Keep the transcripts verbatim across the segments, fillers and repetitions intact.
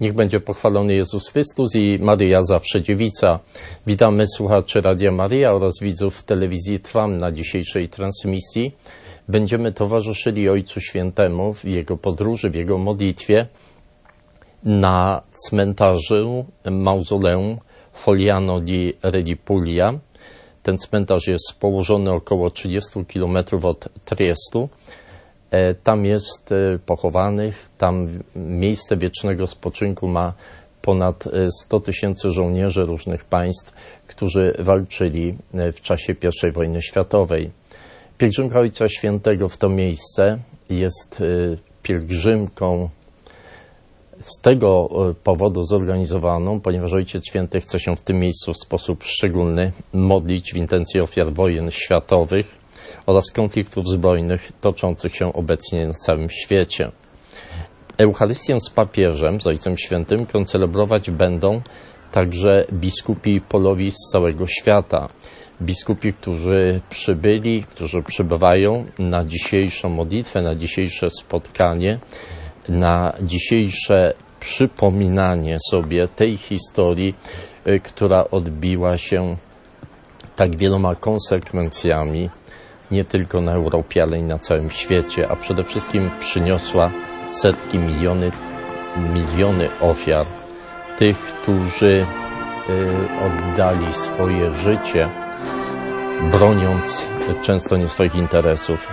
Niech będzie pochwalony Jezus Chrystus i Maryja zawsze dziewica. Witamy słuchaczy Radia Maryja oraz widzów telewizji Trwam na dzisiejszej transmisji. Będziemy towarzyszyli Ojcu Świętemu w jego podróży, w jego modlitwie na cmentarzu mauzoleum Fogliano di Redipulia. Ten cmentarz jest położony około trzydzieści kilometrów od Triestu. Tam jest pochowanych, tam miejsce wiecznego spoczynku ma ponad sto tysięcy żołnierzy różnych państw, którzy walczyli w czasie pierwszej wojny światowej. Pielgrzymka Ojca Świętego w to miejsce jest pielgrzymką z tego powodu zorganizowaną, ponieważ Ojciec Święty chce się w tym miejscu w sposób szczególny modlić w intencji ofiar wojen światowych oraz konfliktów zbrojnych toczących się obecnie na całym świecie. Eucharystię z papieżem, z Ojcem Świętym, koncelebrować będą także biskupi polowi z całego świata. Biskupi, którzy przybyli, którzy przybywają na dzisiejszą modlitwę, na dzisiejsze spotkanie, na dzisiejsze przypominanie sobie tej historii, która odbiła się tak wieloma konsekwencjami nie tylko na Europie, ale i na całym świecie, a przede wszystkim przyniosła setki, miliony, miliony ofiar tych, którzy oddali swoje życie, broniąc często nie swoich interesów.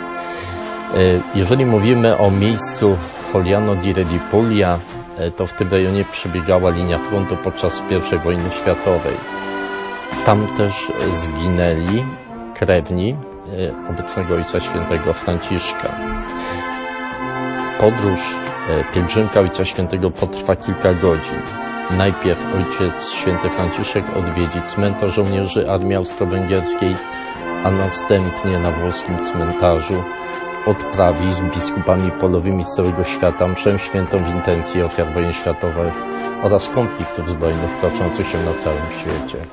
Jeżeli mówimy o miejscu Fogliano di Redipulia, to w tym rejonie przebiegała linia frontu podczas pierwszej wojny światowej. Tam też zginęli krewni obecnego Ojca Świętego Franciszka. Podróż, pielgrzymka Ojca Świętego potrwa kilka godzin. Najpierw Ojciec Święty Franciszek odwiedzi cmentarz żołnierzy Armii Austro-Węgierskiej, a następnie na włoskim cmentarzu odprawi z biskupami polowymi z całego świata mszę świętą w intencji ofiar wojen światowych oraz konfliktów zbrojnych toczących się na całym świecie.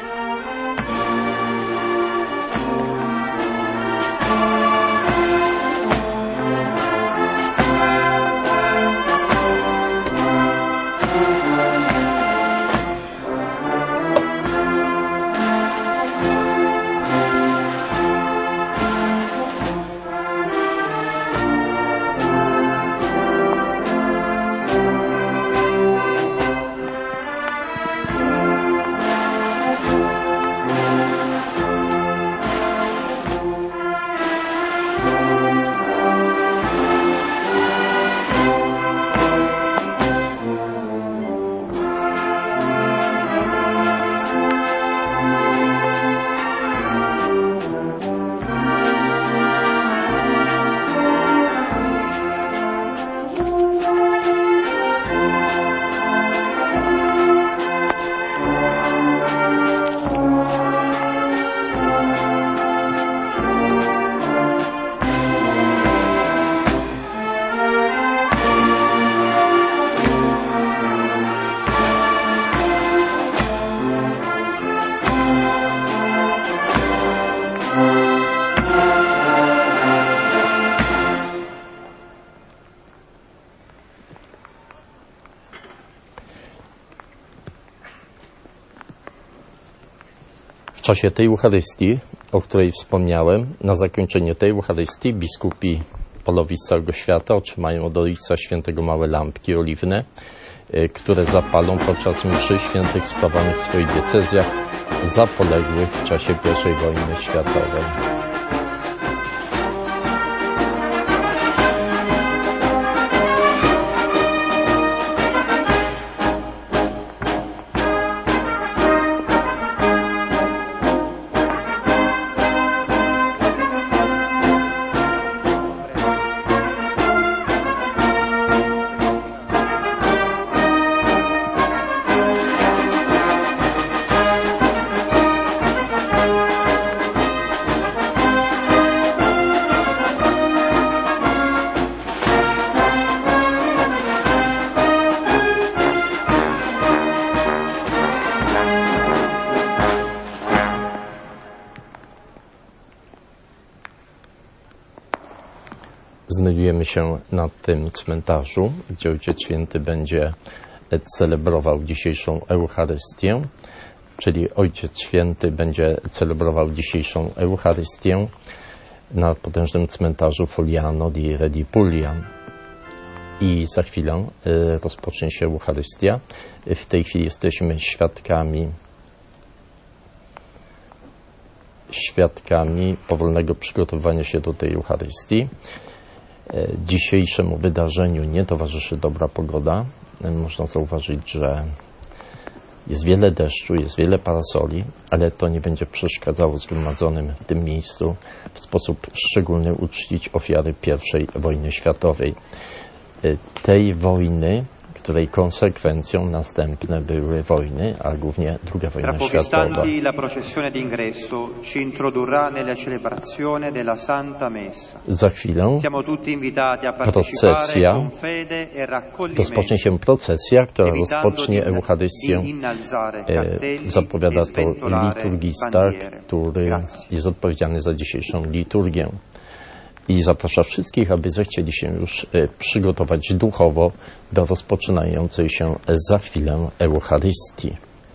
W czasie tej Eucharystii, o której wspomniałem, na zakończenie tej Eucharystii biskupi polowi z całego świata otrzymają od Ojca Świętego małe lampki oliwne, które zapalą podczas mszy świętych sprawowanych w swoich diecezjach za poległych w czasie pierwszej wojny światowej. Znajdujemy się na tym cmentarzu, gdzie Ojciec Święty będzie celebrował dzisiejszą Eucharystię, czyli Ojciec Święty będzie celebrował dzisiejszą Eucharystię na potężnym cmentarzu Fogliano di Re di Puglia. I za chwilę rozpocznie się Eucharystia. W tej chwili jesteśmy świadkami świadkami powolnego przygotowywania się do tej Eucharystii. Dzisiejszemu wydarzeniu nie towarzyszy dobra pogoda. Można zauważyć, że jest wiele deszczu, jest wiele parasoli, ale to nie będzie przeszkadzało zgromadzonym w tym miejscu w sposób szczególny uczcić ofiary pierwszej wojny światowej. Tej wojny, której konsekwencją następne były wojny, a głównie druga wojna Tra światowa. pochi la processione d'ingresso ci introdurrà nella celebrazione della Santa Messa. Za chwilę Siamo tutti invitati a partecipare procesja, con fede e raccoglimento. rozpocznie się procesja, która rozpocznie evitando di- Eucharystię. di innalzare E, cartelli Zapowiada e to sventolare liturgista, bandiere. który Grazie. jest odpowiedzialny za dzisiejszą liturgię. I zaprasza wszystkich, aby zechcieli się już e, przygotować duchowo do rozpoczynającej się za chwilę Eucharystii.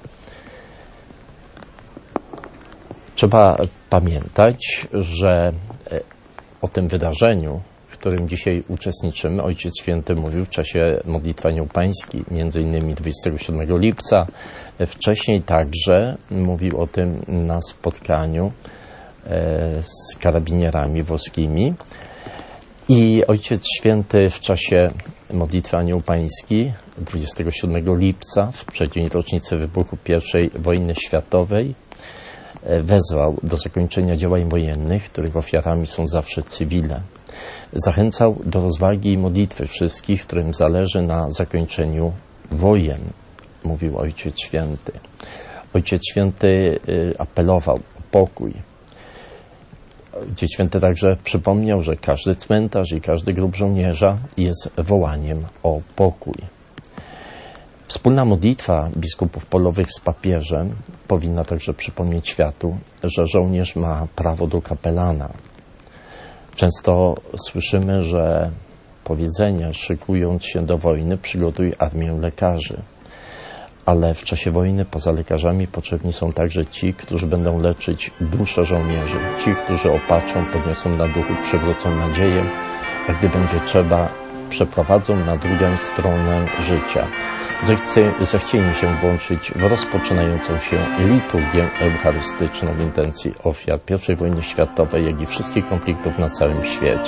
Trzeba pamiętać, że e, o tym wydarzeniu, w którym dzisiaj uczestniczymy, Ojciec Święty mówił w czasie modlitwy aniołpańskiej, między innymi dwudziestego siódmego lipca. E, Wcześniej także mówił o tym na spotkaniu z karabinierami włoskimi. I Ojciec Święty w czasie modlitwy aniołpańskiej dwudziestego siódmego lipca, w przeddzień rocznicy wybuchu pierwszej wojny światowej, wezwał do zakończenia działań wojennych, których ofiarami są zawsze cywile. Zachęcał do rozwagi i modlitwy wszystkich, którym zależy na zakończeniu wojen, mówił Ojciec Święty. Ojciec Święty apelował o pokój. Ojciec Święty także przypomniał, że każdy cmentarz i każdy grób żołnierza jest wołaniem o pokój. Wspólna modlitwa biskupów polowych z papieżem powinna także przypomnieć światu, że żołnierz ma prawo do kapelana. Często słyszymy, że powiedzenie, szykując się do wojny, przygotuj armię lekarzy. Ale w czasie wojny poza lekarzami potrzebni są także ci, którzy będą leczyć duszę żołnierzy, ci, którzy opatrzą, podniosą na duchu, przywrócą nadzieję, a gdy będzie trzeba, przeprowadzą na drugą stronę życia. Zechcieli się włączyć w rozpoczynającą się liturgię eucharystyczną w intencji ofiar pierwszej wojny światowej, jak i wszystkich konfliktów na całym świecie.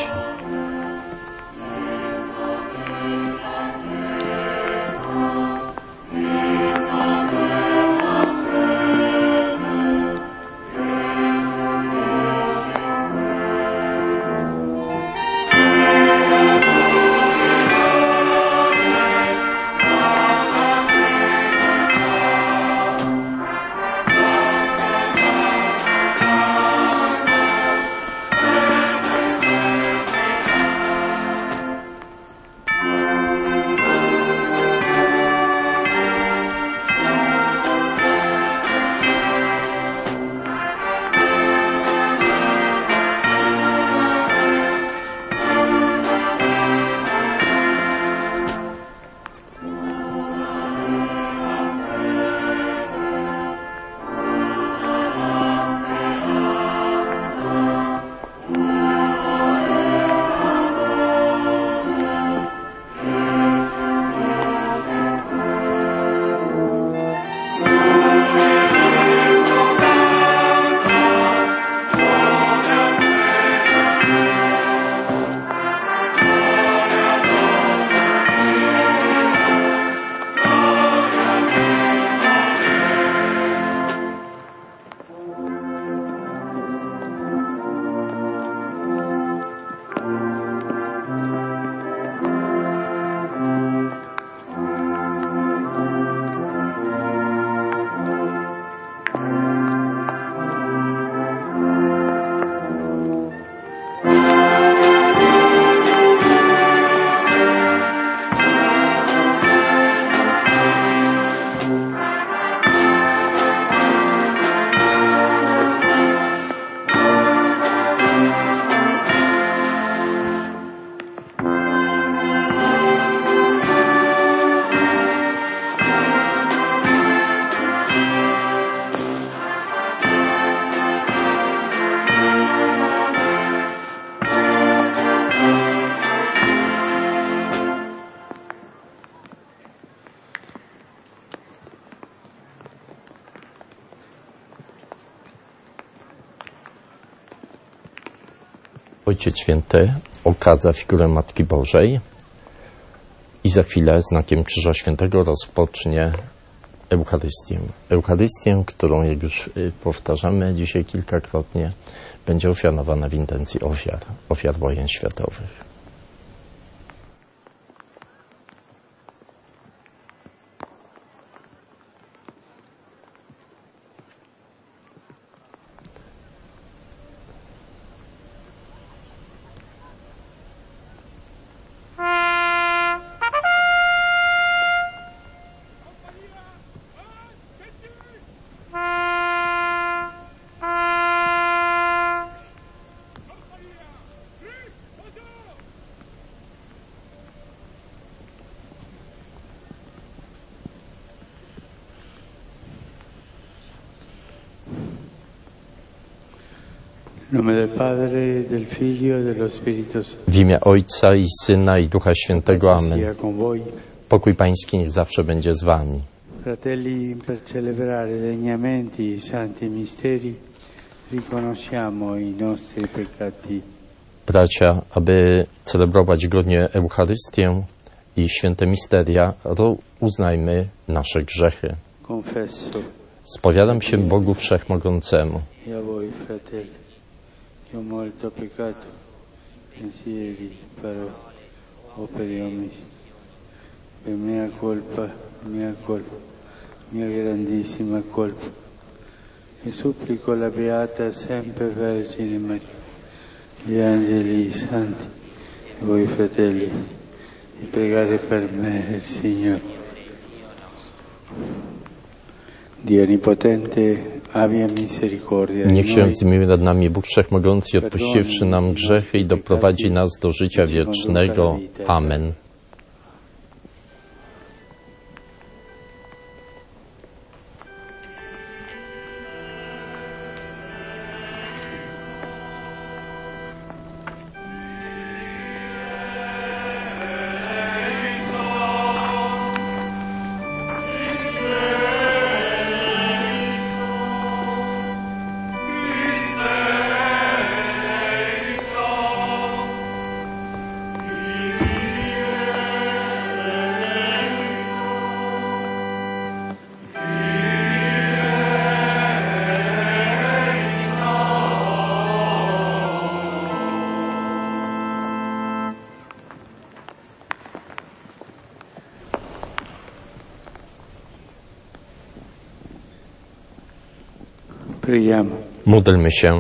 Ojciec Święty okadza figurę Matki Bożej i za chwilę znakiem Krzyża Świętego rozpocznie Eucharystię. Eucharystię, którą, jak już powtarzamy dzisiaj kilkakrotnie, będzie ofiarowana w intencji ofiar, ofiar wojen światowych. W imię Ojca i Syna i Ducha Świętego. Amen. Pokój Pański niech zawsze będzie z wami. Fratelli, per celebrare degnamente i santi misteri, riconosciamo i nostri peccati. Bracia, aby celebrować godnie Eucharystię i święte misteria, uznajmy nasze grzechy. Confesso. Spowiadam się Bogu Wszechmogącemu. I a voi, fratelli, che ho molto peccato, pensieri, parole, opere omis. Per mia colpa, mia colpa, mia grandissima colpa. E supplico la Beata sempre Vergine Maria, gli angeli, i santi, e voi fratelli, di pregare per me il Signore. Dio Onnipotente, abbia misericordia. Niech się zmiłuje nad nami Bóg Wszechmogący, odpuściwszy nam grzechy i doprowadzi nas do życia wiecznego. Amen. Módlmy się.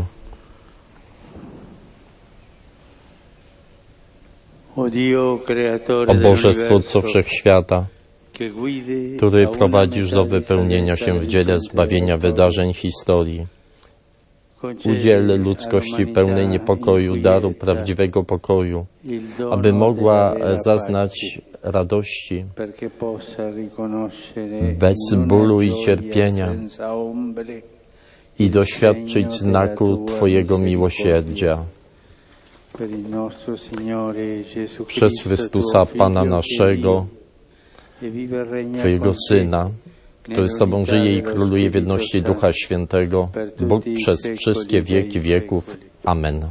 O Boże, Stwórco Wszechświata, który prowadzisz do wypełnienia się w dziele zbawienia wydarzeń historii, udziel ludzkości pełnej niepokoju daru prawdziwego pokoju, aby mogła zaznać radości bez bólu i cierpienia i doświadczyć znaku Twojego miłosierdzia. Przez Chrystusa Pana naszego, Twojego Syna, który z Tobą żyje i króluje w jedności Ducha Świętego, Bóg przez wszystkie wieki wieków. Amen.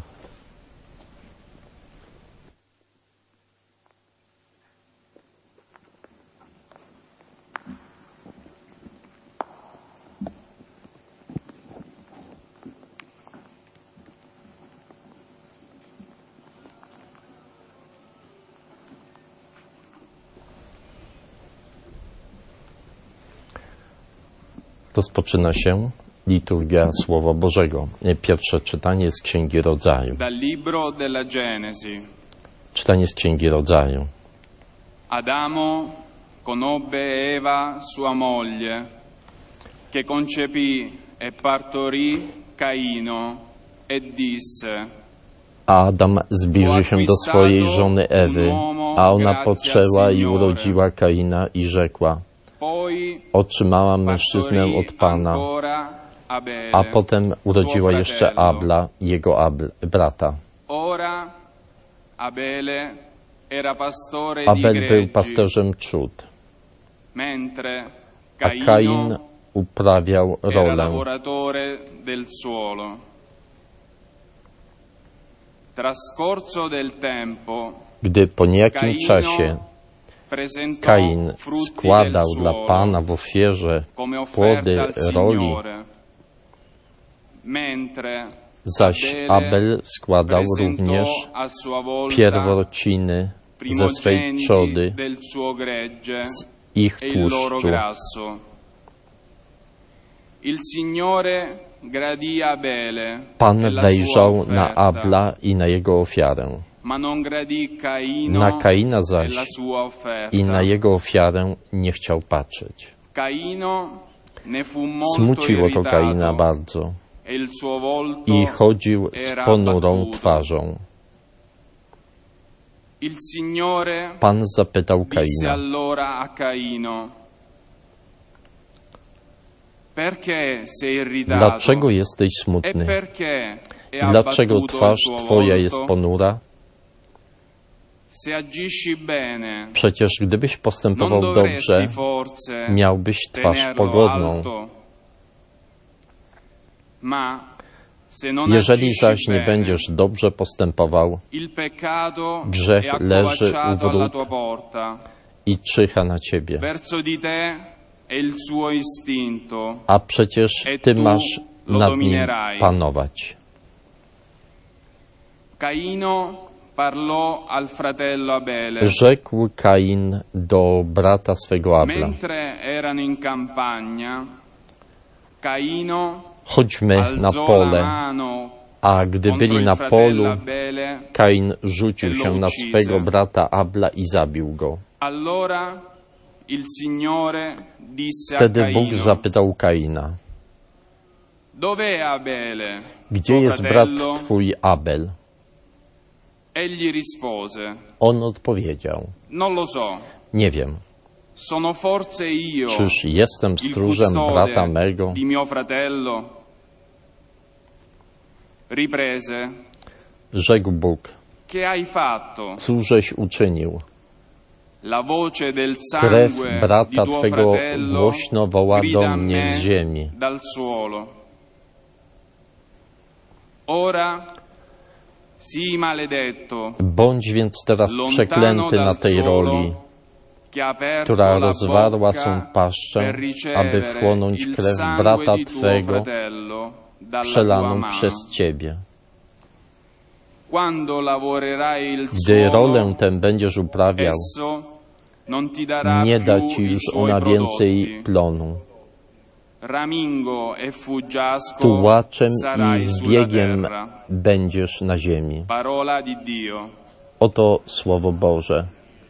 Rozpoczyna się liturgia Słowa Bożego. Pierwsze czytanie z Księgi Rodzaju. Dal libro della Genesi. Czytanie z Księgi Rodzaju. Adamo conobbe Eva sua moglie, che concepì e partorì Caino e disse: Adam zbliżył się do swojej żony Ewy, a ona poczęła i urodziła Kaina i rzekła: otrzymałam mężczyznę od Pana, a potem urodziła jeszcze Abla, jego Abl, brata. Abel był pasterzem trzód, a Kain uprawiał rolę. Trascorso del tempo, Gdy po niejakim czasie presentò Kain frutti składał del dla suolo Pana w ofierze come offerta płody al roli, Signore, mentre zaś Abel składał presentò również a sua volta pierwociny ze swej primogeniti trzody del suo gregge z ich e il loro tłuszczu. grasso. Il Signore gradì Abele Pan e la wejrzał sua na offerta, Abla i na jego ofiarę, ma non gradì Caino na Kaina e zaś la sua offerta. i na jego ofiarę nie chciał patrzeć. Caino ne fu molto Smuciło to Kaina irritato bardzo e il suo volto i chodził z era ponurą abbattuto. twarzą. Il Signore Pan zapytał disse Kaina: allora a Caino: perché sei irritato? dlaczego jesteś E smutny? perché è I dlaczego abbattuto twarz il tuo twoja volto? jest ponura? Se agisci bene, Przecież gdybyś non postępował dovresti dobrze, forse miałbyś twarz tenerlo pogodną. alto? Ma se non Jeżeli agisci zaś nie bene, będziesz dobrze postępował, il peccato grzech è leży u accovacciato alla wrót tua porta. i czyha na ciebie. Verso di te è il suo istinto. A przecież E ty tu masz lo nad nim dominerai. panować. Caino parlò al fratello Abele. Rzekł Kain do brata swego Abla: Mentre erano in campagna, Caino chodźmy na alzò la pole. mano A gdy contro byli il na fratello polu, Abele. Kain rzucił się na uccise. swego brata Abla i zabił go. Allora il Signore disse a Wtedy Bóg Caino: zapytał Kaina: dov'è Abele, gdzie tuo jest brat fratello? twój Abel? Egli rispose: On odpowiedział: non lo so, nie wiem. sono forse io, Czyż jestem il stróżem brata custode mego? di mio fratello? Riprese: Rzekł Bóg: che hai fatto? cóżeś uczynił? La voce del Krew sangue di brata tuo twego fratello głośno woła grida do a mnie me z ziemi. dal suolo. Ora sii maledetto, Bądź więc teraz lontano przeklęty na dal tej suolo, roli, che ha aperto która la rozwarła bocca swą paszczę, per aby ricevere wchłonąć il krew sangue brata di tuo twego, fratello dalla tua przelaną mano. przez ciebie. Quando lavorerai il Gdy rolę suolo, tę będziesz uprawiał, esso non ti darà nie da più ci i już suoi ona więcej prodotti. plonu. Ramingo e fuggiasco Tułaczem sarai i sulla zbiegiem terra. będziesz na ziemi. Parola di Dio. Oto Słowo Boże.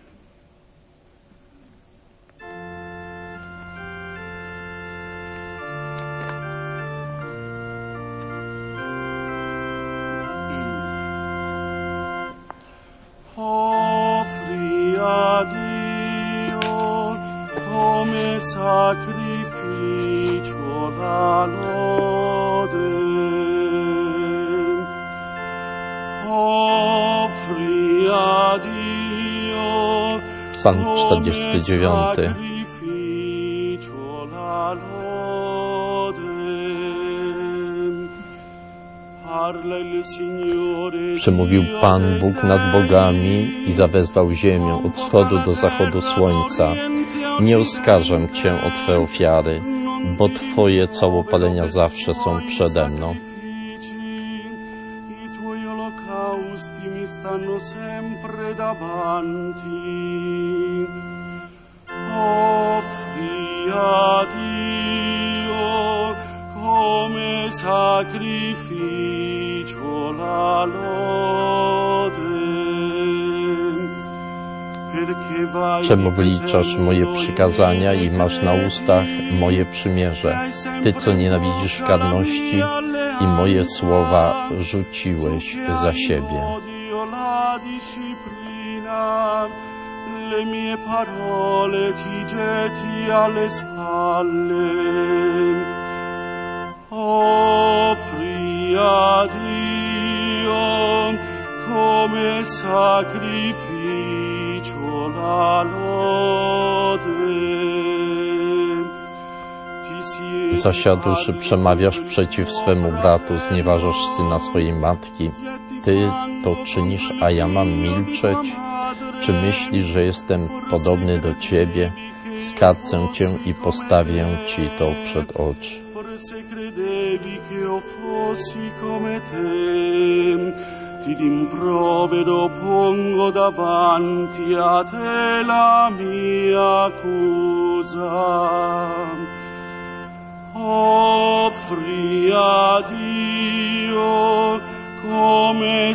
Offri a Dio come sacrificio la lode. Offri a Dio Psalm come czterdziesty dziewiąty. sacrificio la lode. Parla il Signore Przemówił Pan Bóg nad bogami i zawezwał ziemię od wschodu do zachodu słońca. Nie oskarżę Cię o Twe ofiary, bo Twoje całopalenia zawsze są przede mną. I tuoi olocausti mi stanno sempre davanti. Offri a Dio come sacrificio la lode. Perché vai Czemu wyliczasz moje przykazania i masz na ustach moje przymierze? Ty, co nienawidzisz karności i moje słowa rzuciłeś za siebie. Le mie parole ti getti alle spalle. Offri a Dio come sacrificio la lode. Ti Zasiadłszy, przemawiasz przeciw swemu bratu, znieważasz syna swojej matki. Ty to czynisz, a ja mam milczeć? Czy myślisz, że jestem podobny do Ciebie? Skarcę Cię i postawię Ci to przed oczy. Forse credevi che io fossi come te, ti rimprovero, pongo davanti a te la mia accusa. Offri a Dio come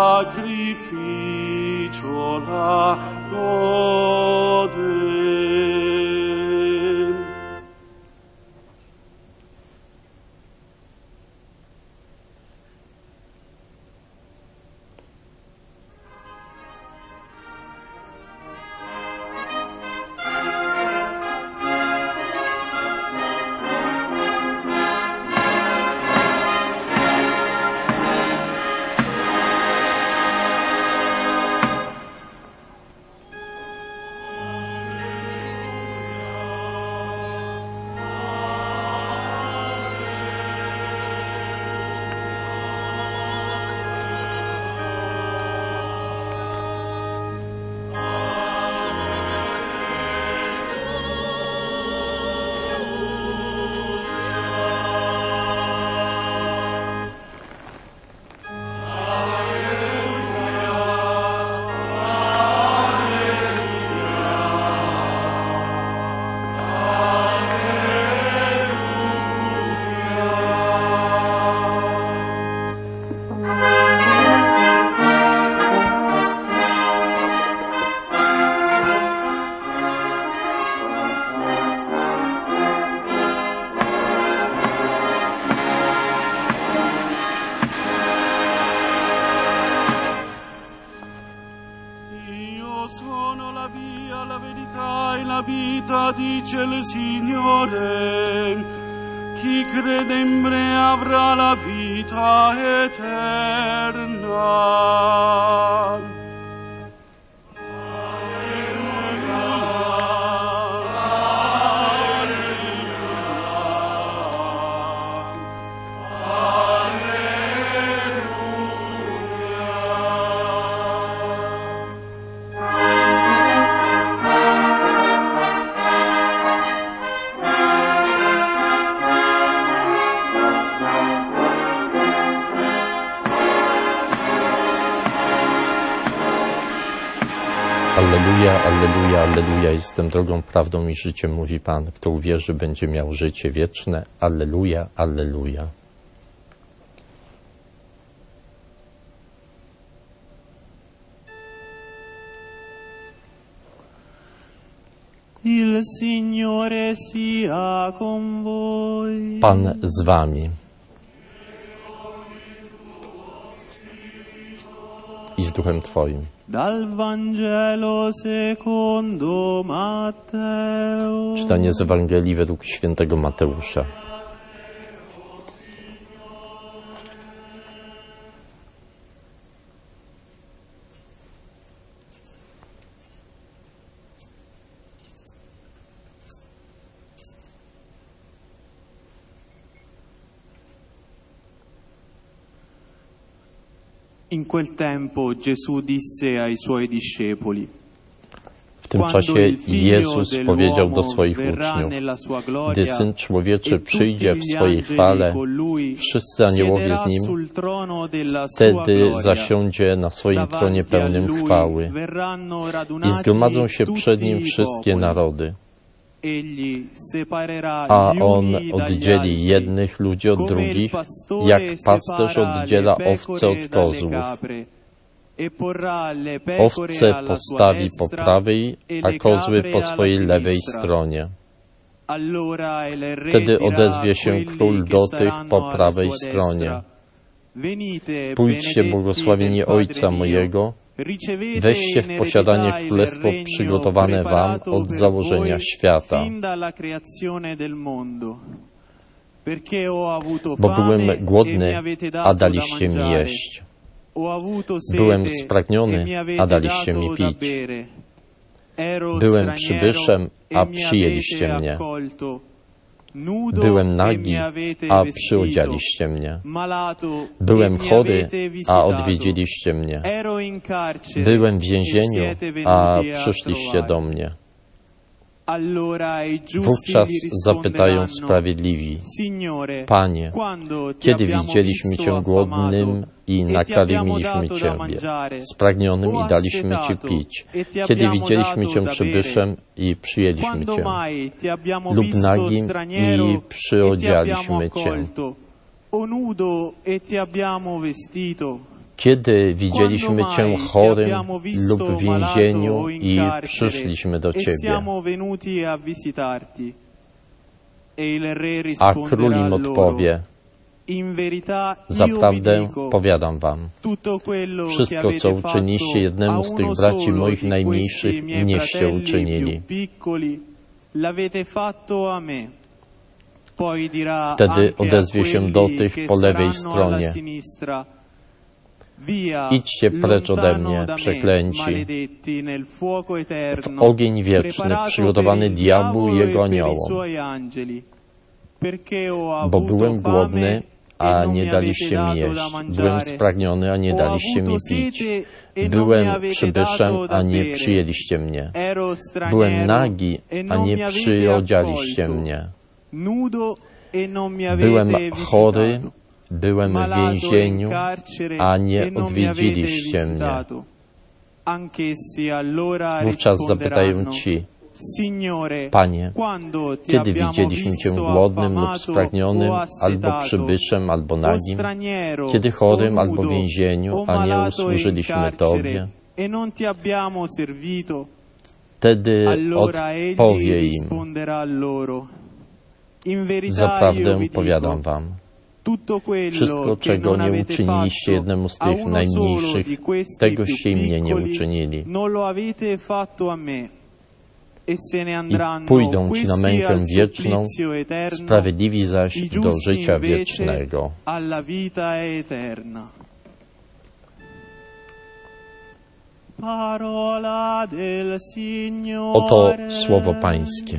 sacrificio la lode. Dice il Signore, chi crede in me avrà la vita eterna. Alleluja, alleluja, alleluja, jestem drogą, prawdą i życiem, mówi Pan. Kto uwierzy, będzie miał życie wieczne. Alleluja, alleluja. Il Signore sia con voi. Pan z wami. I z duchem Twoim. Dal Vangelo secondo Matteo. Czytanie z Ewangelii według świętego Mateusza. In quel tempo Gesù disse ai suoi discepoli: W tym czasie Jezus powiedział do swoich uczniów: Gdy Syn Człowieczy przyjdzie w swojej chwale, wszyscy aniołowie z Nim, wtedy zasiądzie na swoim tronie pełnym chwały i zgromadzą się przed Nim wszystkie narody. A On oddzieli jednych ludzi od drugich, jak pasterz oddziela owce od kozłów. Owce postawi po prawej, a kozły po swojej lewej stronie. Wtedy odezwie się król do tych po prawej stronie: Pójdźcie, błogosławieni Ojca mojego, weźcie w posiadanie królestwo przygotowane wam od założenia świata. Bo byłem głodny, a daliście mi jeść. Byłem spragniony, a daliście mi pić. Byłem przybyszem, a przyjęliście mnie. Byłem nagi, a przyodzialiście mnie. Byłem chory, a odwiedziliście mnie. Byłem w więzieniu, a przyszliście do mnie. Wówczas zapytają sprawiedliwi: Panie, kiedy widzieliśmy Cię głodnym i nakarmiliśmy Ciebie, spragnionym i daliśmy Ci pić? Kiedy widzieliśmy Cię przybyszem i przyjęliśmy Cię, lub nagim i przyodzialiśmy Cię? Kiedy widzieliśmy Cię chorym lub w więzieniu i przyszliśmy do Ciebie? A król im odpowie: Zaprawdę powiadam wam, wszystko, co uczyniliście jednemu z tych braci moich najmniejszych, mnieście uczynili. Wtedy odezwie się do tych po lewej stronie: Idźcie precz ode mnie, przeklęci, w ogień wieczny, przygotowany diabłu i jego aniołom. Bo byłem głodny, a nie daliście mi jeść. Byłem spragniony, a nie daliście mi pić. Byłem przybyszem, a nie przyjęliście mnie. Byłem nagi, a nie przyodzialiście mnie. Byłem chory, byłem w więzieniu, a nie odwiedziliście mnie. Wówczas zapytają ci: Panie, kiedy widzieliśmy Cię głodnym lub spragnionym, albo przybyszem, albo nagim, kiedy chorym, albo w więzieniu, a nie usłużyliśmy Tobie? Wtedy odpowie im: Zaprawdę powiadam wam, wszystko, czego nie uczyniliście jednemu z tych najmniejszych, tegoście i mnie nie uczynili. I pójdą ci na mękę wieczną, sprawiedliwi zaś do życia wiecznego. Oto słowo Pańskie.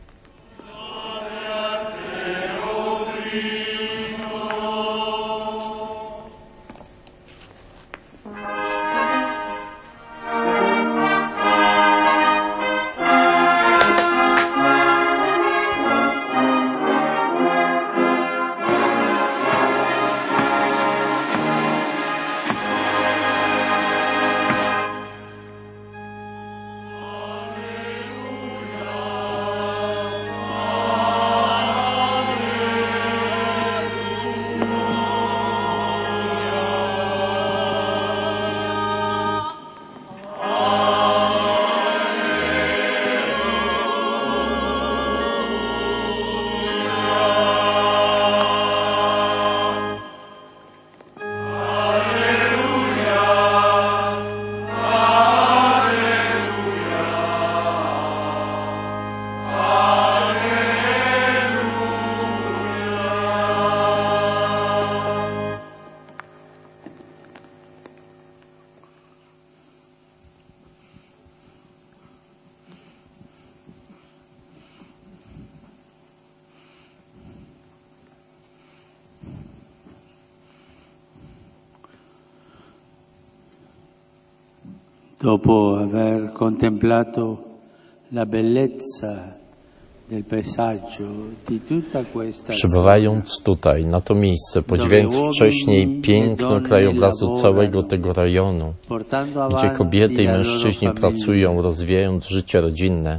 Dopo aver contemplato la bellezza del paesaggio di tutta questa Przebywając tutaj, na to miejsce, podziwiając wcześniej piękno krajobrazu całego tego rejonu, gdzie kobiety i mężczyźni pracują, rozwijając życie rodzinne,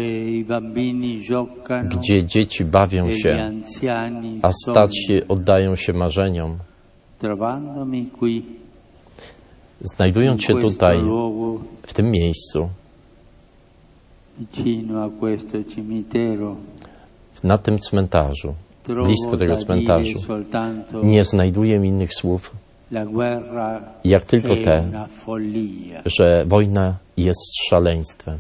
gdzie dzieci bawią się, a starsi oddają się marzeniom, znajdując się tutaj, w tym miejscu, na tym cmentarzu, blisko tego cmentarzu, nie znajduję innych słów, jak tylko te, że wojna jest szaleństwem.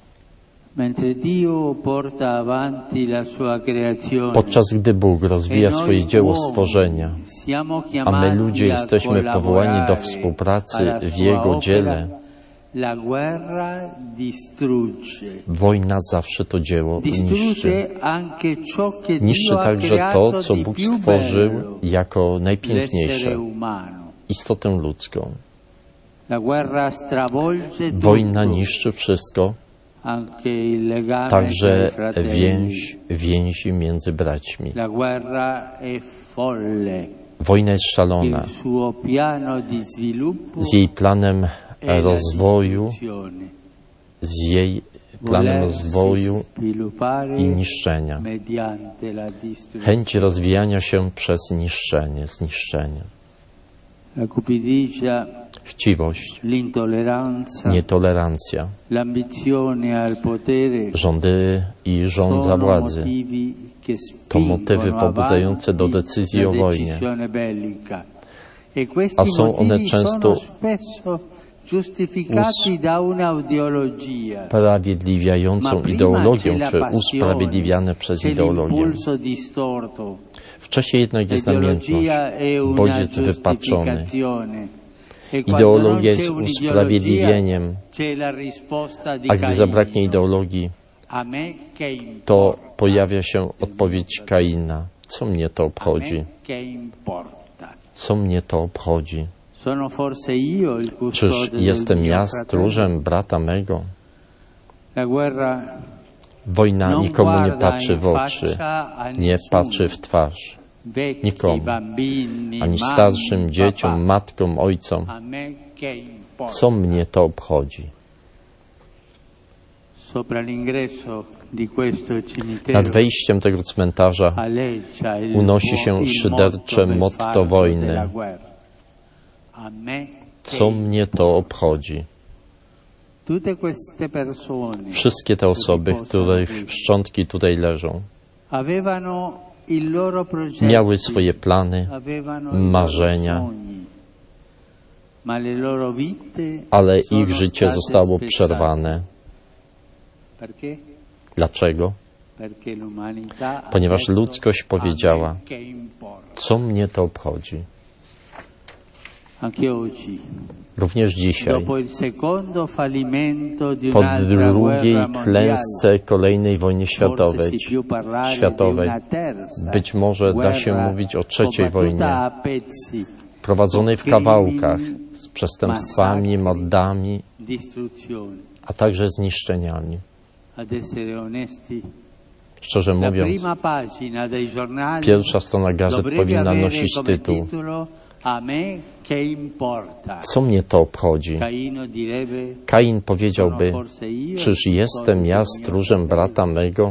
Podczas gdy Bóg rozwija swoje dzieło stworzenia, a my ludzie jesteśmy powołani do współpracy w Jego dziele, La guerra distrugge. Wojna zawsze to dzieło niszczy. Distrugge anche ciò che Niszczy Dio ha także creato to, co di Bóg più stworzył bello, jako najpiękniejsze, l'essere umano. istotę ludzką. La guerra stravolge Wojna tutto, niszczy wszystko, anche il legame także tra i fratelli. więź, więzi między braćmi. La guerra è folle. Wojna jest szalona. Il suo piano di sviluppo Z jej planem è la rozwoju, distruzione. z jej planem rozwoju Sviluppare i niszczenia. mediante la distruzione. Chęć rozwijania się przez niszczenie, zniszczenie. La cupidigia, Chciwość, l'intolleranza, nietolerancja, l'ambizione al potere rządy i rządza sono władzy motivi che to motywy spingono pobudzające do avanti decyzji la o wojnie. decisione bellica. E questi A są one motivi często sono spesso giustificati da una ideologia. Sprawiedliwiającą Ma prima ideologią, c'è la czy passione, usprawiedliwiane przez c'è ideologię. l'impulso distorto. Wcześniej jednak jest namiętność, L'ideologia è una bodziec wypaczony. giustificazione. E quando non Ideologia c'è jest un'ideologia, usprawiedliwieniem, c'è la risposta di a gdy Caino. zabraknie ideologii, A me che to importa? pojawia się odpowiedź Kaina. Co mnie to A obchodzi? me che importa? Co mnie to obchodzi? Sono forse io il Czyż custode del jestem mio ja fratello? stróżem brata mego? La guerra Wojna non nikomu nie guarda patrzy in w oczy, faccia a nie nessuno. patrzy w twarz, Vecchi, nikomu, bambini, ani mamme, starszym dzieciom, papà. matkom, ojcom. A me che importa? Co mnie to obchodzi? Sopra l'ingresso di questo cimitero Nad wejściem tego cmentarza aleggia il unosi buo- się il szydercze per motto farlo wojny. della guerra. A me Co che mnie to obchodzi? tutte queste persone Wszystkie te osoby, których szczątki tutaj leżą, avevano il loro progetto, miały swoje plany, avevano i marzenia, loro sogni, ma le loro vite ale sono ich życie state zostało spezzate. przerwane. Perché? Dlaczego? Perché l'umanità ha Ponieważ detto, ludzkość powiedziała, "A me che importa?" co mnie to obchodzi? Anche oggi, Również dzisiaj, dopo il secondo fallimento di po un'altra drugiej guerra mondiale, klęsce kolejnej wojny forse światowej, si può parlare di światowej, una terza być może da się guerra mówić o trzeciej wojnie, combattuta a pezzi, prowadzonej w kawałkach, z przestępstwami, mordami, distruzione. a także zniszczeniami. Ad essere onesti, Szczerze la mówiąc, prima pagina dei giornali pierwsza strona gazet dovrebbe powinna avere nosić come tytuł titolo A me che importa. Co mnie to obchodzi? Caino direbbe, Kain powiedziałby, sono forse io czyż il jestem ja custode del mio stróżem brata mego?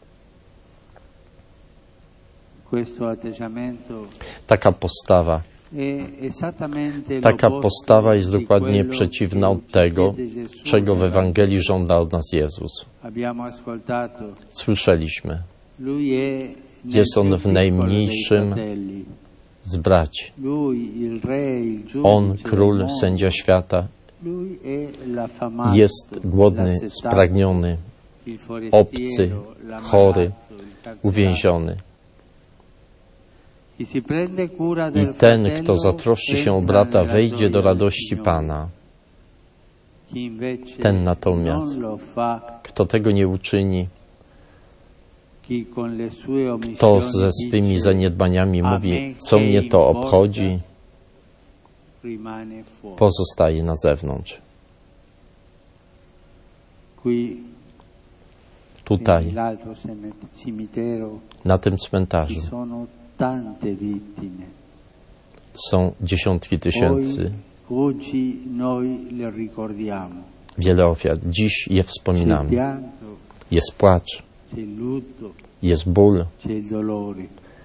Questo atteggiamento Taka postawa, è esattamente taka l'opposto postawa jest di dokładnie quello przeciwna che od tego, chiede Gesù czego w nella- Ewangelii żąda od nas Jezus. Abbiamo ascoltato, Słyszeliśmy, lui è nel jest on più w piccolo najmniejszym dei fratelli. z braci. Lui, il re, il giudice On, del król, mondo. sędzia świata, Lui è l'affamato, jest głodny, l'assetato, spragniony, il forestiero, obcy, l'ammalato, chory, il carcerato. uwięziony. Chi si prende cura I del ten, fratello, kto zatroszczy się o entra brata, nella wejdzie do gioia del radości Signore. Pana. Chi invece Ten natomiast, non lo fa, kto tego nie uczyni, chi con le sue kto omissioni ze swymi dice, zaniedbaniami mówi, co mnie to obchodzi, rimane fuori. pozostaje na zewnątrz. Qui Tutaj, nell'altro cimitero na tym ci cmentarzu, sono tante vittime. są dziesiątki tysięcy, Poi, oggi noi le ricordiamo. wiele ofiar. Dziś je C'è il wspominamy. pianto, Jest płacz, c'è il lutto, jest ból. c'è il dolore.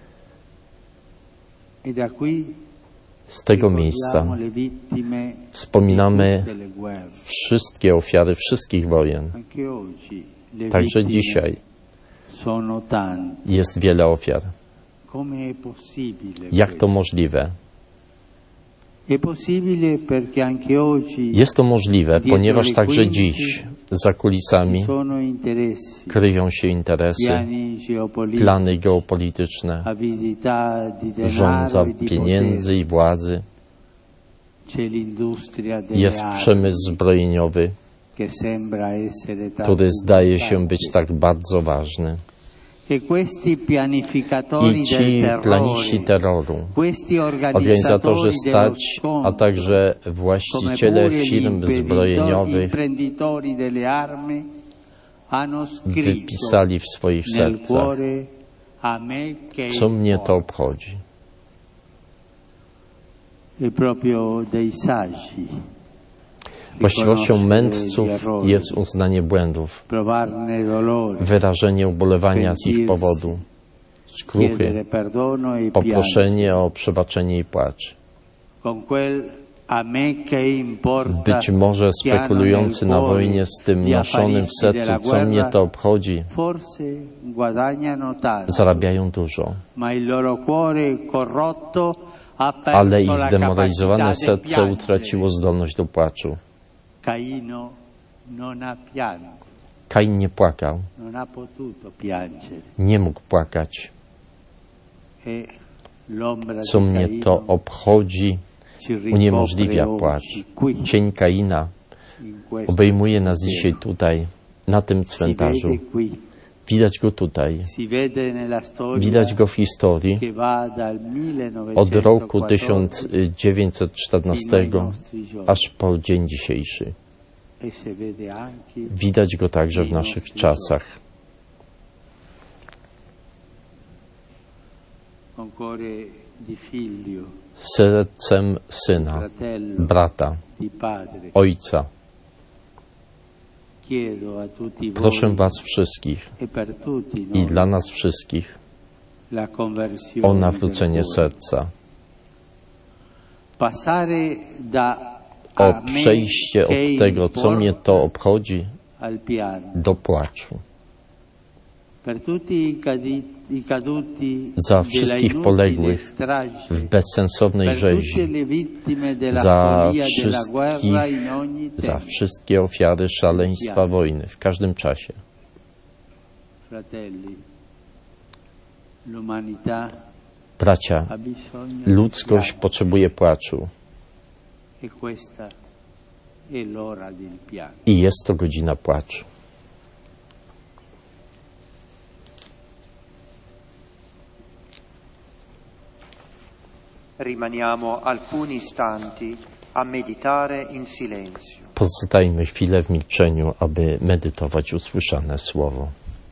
E da qui Z tego miejsca ricordiamo le vittime wspominamy di tutte le guerre. wszystkie ofiary wszystkich wojen. Anche oggi le Także vittime dzisiaj sono tante. jest wiele ofiar. Come è possibile? Jak to questo? możliwe? È possibile perché anche oggi Jest to możliwe, ponieważ także dziś za ci kulisami sono interessi, kryją się interesy, piani geopolitici, plany geopolityczne, avidità di denaro rządza e di pieniędzy potere. i władzy. c'è l'industria delle jest armi, przemysł zbrojeniowy, che sembra essere tanto który zdaje się importante. być tak bardzo ważny. E questi I pianificatori ci del planiści terrore, terroru, questi organizatorzy organizzatori dello stać, a scontro, także come właściciele pure gli firm imprenditori, zbrojeniowych imprenditori delle armi, hanno scritto wypisali w swoich nel sercach, cuore a me che co mnie to importa. obchodzi. È proprio dei saggi Właściwością mędrców jest uznanie błędów, provarne dolore, wyrażenie ubolewania z ich powodu, skruchy, chiedere perdono e poproszenie o przebaczenie i płacz. con quel a me che importa, Być może che hanno spekulujący nel na cuore wojnie z tym gli noszonym w affaristi della sercu, co mnie guerra, to obchodzi, forse guadagnano tanto, zarabiają dużo, ma il loro cuore corrotto ha perso ale ich la zdemoralizowane capacità di serce piangere. utraciło zdolność do płaczu. Caino non ha pianto, Kain nie płakał, non ha potuto piangere. nie mógł płakać. E l'ombra Co di mnie Caino to obchodzi, ci uniemożliwia ricopre płacz. oggi qui, Cień Kaina in questo obejmuje nas cimitero. dzisiaj tutaj, na tym Si cmentarzu. vede qui, Widać go tutaj, si vede nella storia widać go w historii che va dal od roku millenovecentoquattordici tysiąc dziewięćset czternastego aż po dzień dzisiejszy. e si vede anche Widać go także w naszych czasach. con cuore di figlio, Sercem syna, fratello, brata, di padre. ojca. Chiedo a tutti Proszę voi was wszystkich e per tutti i noi dla nas wszystkich la conversione o del nawrócenie cuore. serca, Passare da o a me przejście che od tego, co mnie to importa, obchodzi, al piano. do płaczu. Per tutti i cadi- i caduti Za della wszystkich inutile poległych strage, w bezsensownej per tutte rzezi, le vittime della za follia della wszystkich, guerra in ogni za tempo. wszystkie ofiary szaleństwa wojny w każdym czasie. Fratelli, l'umanità Bracia, ha bisogno di ludzkość piano potrzebuje płaczu e questa è l'ora del piano. i jest to godzina płaczu. Rimaniamo alcuni istanti a meditare in silenzio. Pozostańmy chwilę w milczeniu, aby medytować usłyszane słowo.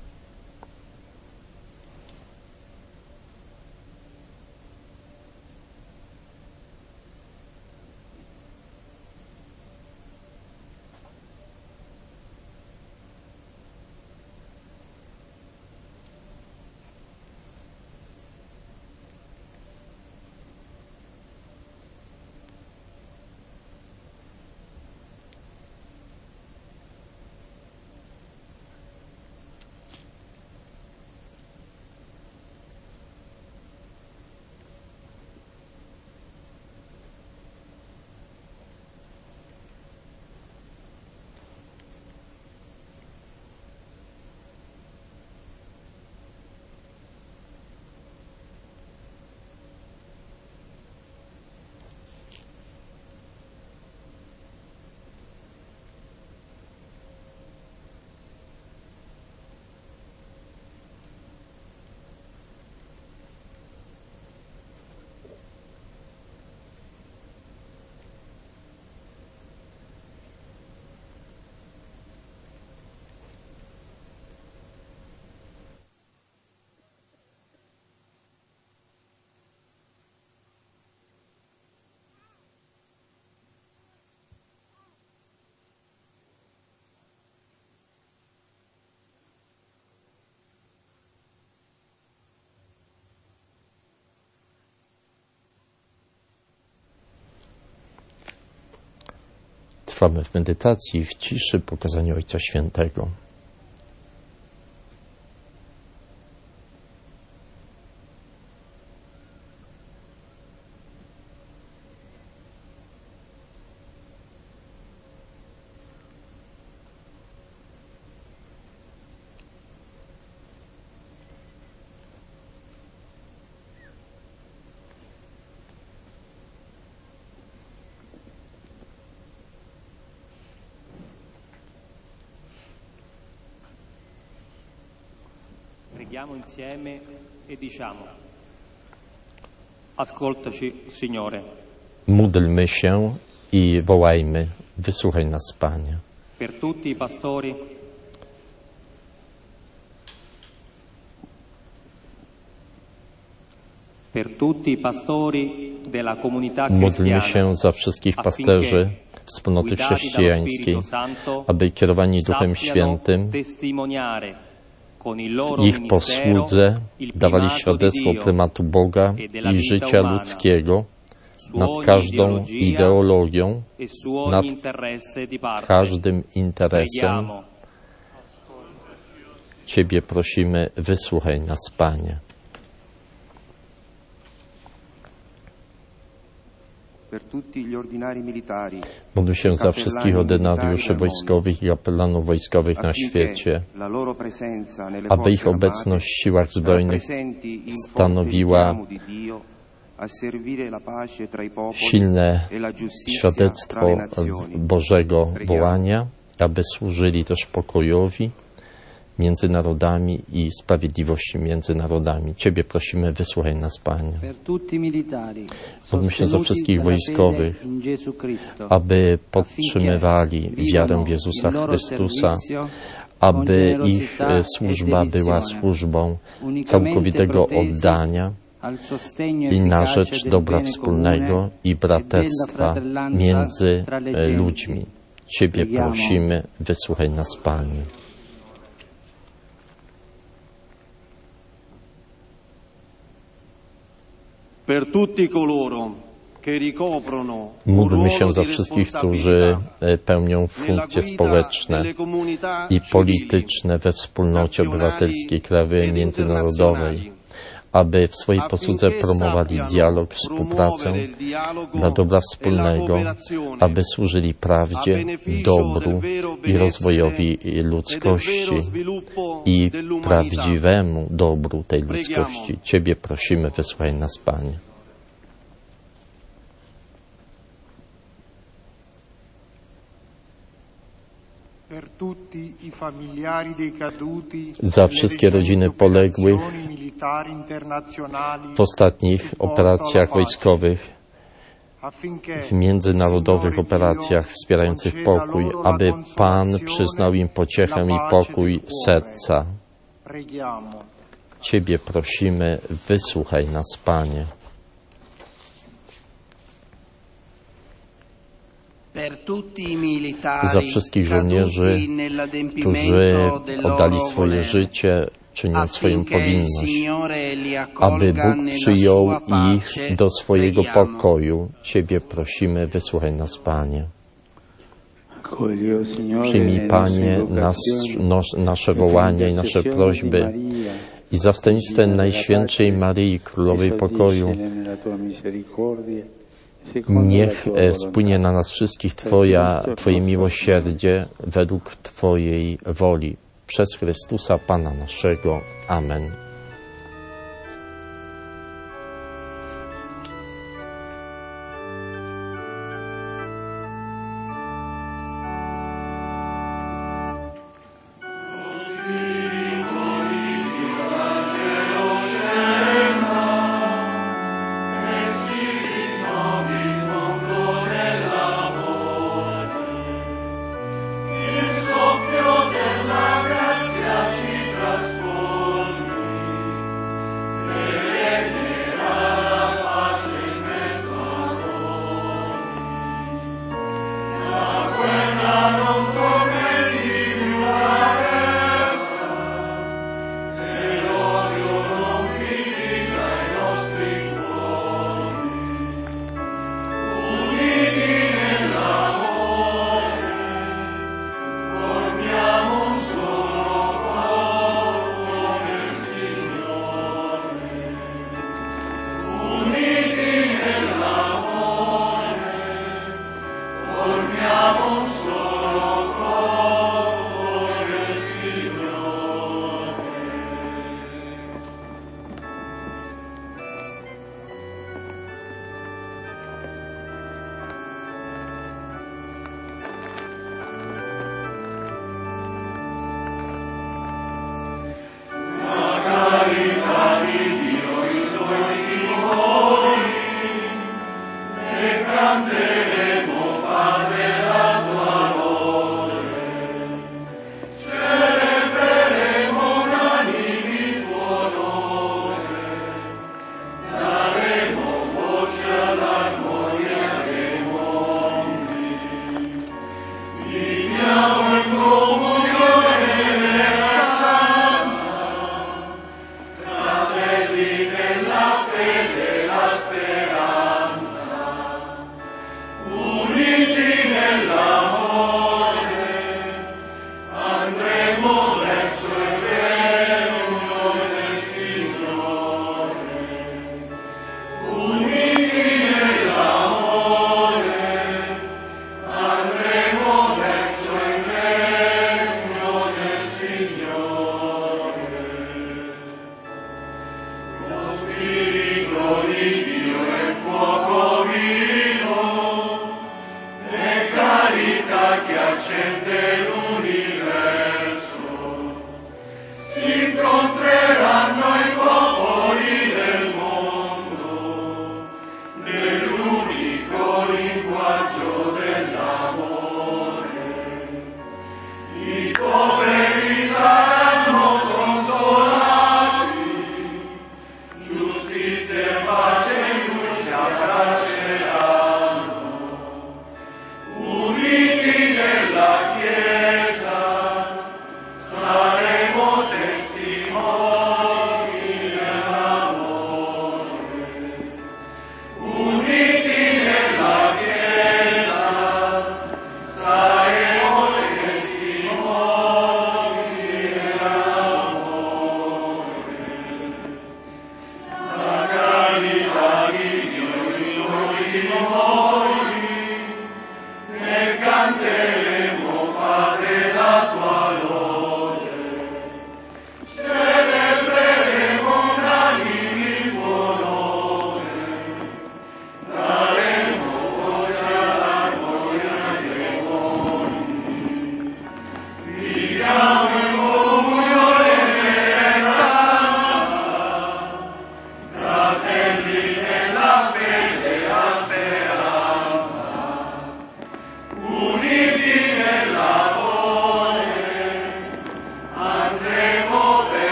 Trwamy w medytacji, w ciszy, pokazaniu Ojca Świętego. Preghiamo insieme e diciamo: Ascoltaci, Signore. Módlmy się i wołajmy: wysłuchaj nas, Panie. Per tutti i pastori, per tutti i pastori della comunità Módlmy cristiana, się za wszystkich pasterzy wspólnoty chrześcijańskiej, aby kierowani Duchem Świętym ich posłudze dawali świadectwo prymatu Boga i życia ludzkiego nad każdą ideologią, nad każdym interesem. Ciebie prosimy, wysłuchaj nas, Panie. Módl się za wszystkich ordynariuszy wojskowych i kapelanów wojskowych na świecie, aby ich obecność w siłach zbrojnych stanowiła silne świadectwo Bożego wołania, aby służyli też pokojowi między narodami i sprawiedliwości między narodami. Ciebie prosimy, wysłuchaj nas, Panie. Módlmy się za wszystkich wojskowych, aby podtrzymywali wiarę w Jezusa Chrystusa, aby ich służba była służbą całkowitego oddania i na rzecz dobra wspólnego i braterstwa między ludźmi. Ciebie prosimy, wysłuchaj nas, Panie. Módlmy się za wszystkich, którzy pełnią funkcje społeczne i polityczne we wspólnocie obywatelskiej krajowej międzynarodowej, aby w swojej posłudze promowali dialog, współpracę dla dobra wspólnego, aby służyli prawdzie, dobru i rozwojowi ludzkości i prawdziwemu dobru tej ludzkości. Ciebie prosimy, wysłuchaj nas, Panie. Za wszystkie rodziny poległych w ostatnich operacjach wojskowych, w międzynarodowych operacjach wspierających pokój, aby Pan przyznał im pociechę i pokój serca. Ciebie prosimy, wysłuchaj nas, Panie. Za wszystkich żołnierzy, którzy oddali swoje życie, czyniąc swoją powinność, aby Bóg przyjął ich do swojego pokoju. Ciebie prosimy, wysłuchaj nas, Panie. Przyjmij, Panie, nas, nos, nasze wołania i nasze prośby i za wstawiennictwem Najświętszej Maryi, Królowej Pokoju, niech spłynie na nas wszystkich Twoja, Twoje miłosierdzie według Twojej woli. Przez Chrystusa Pana naszego. Amen. Della grazia ci trasformi.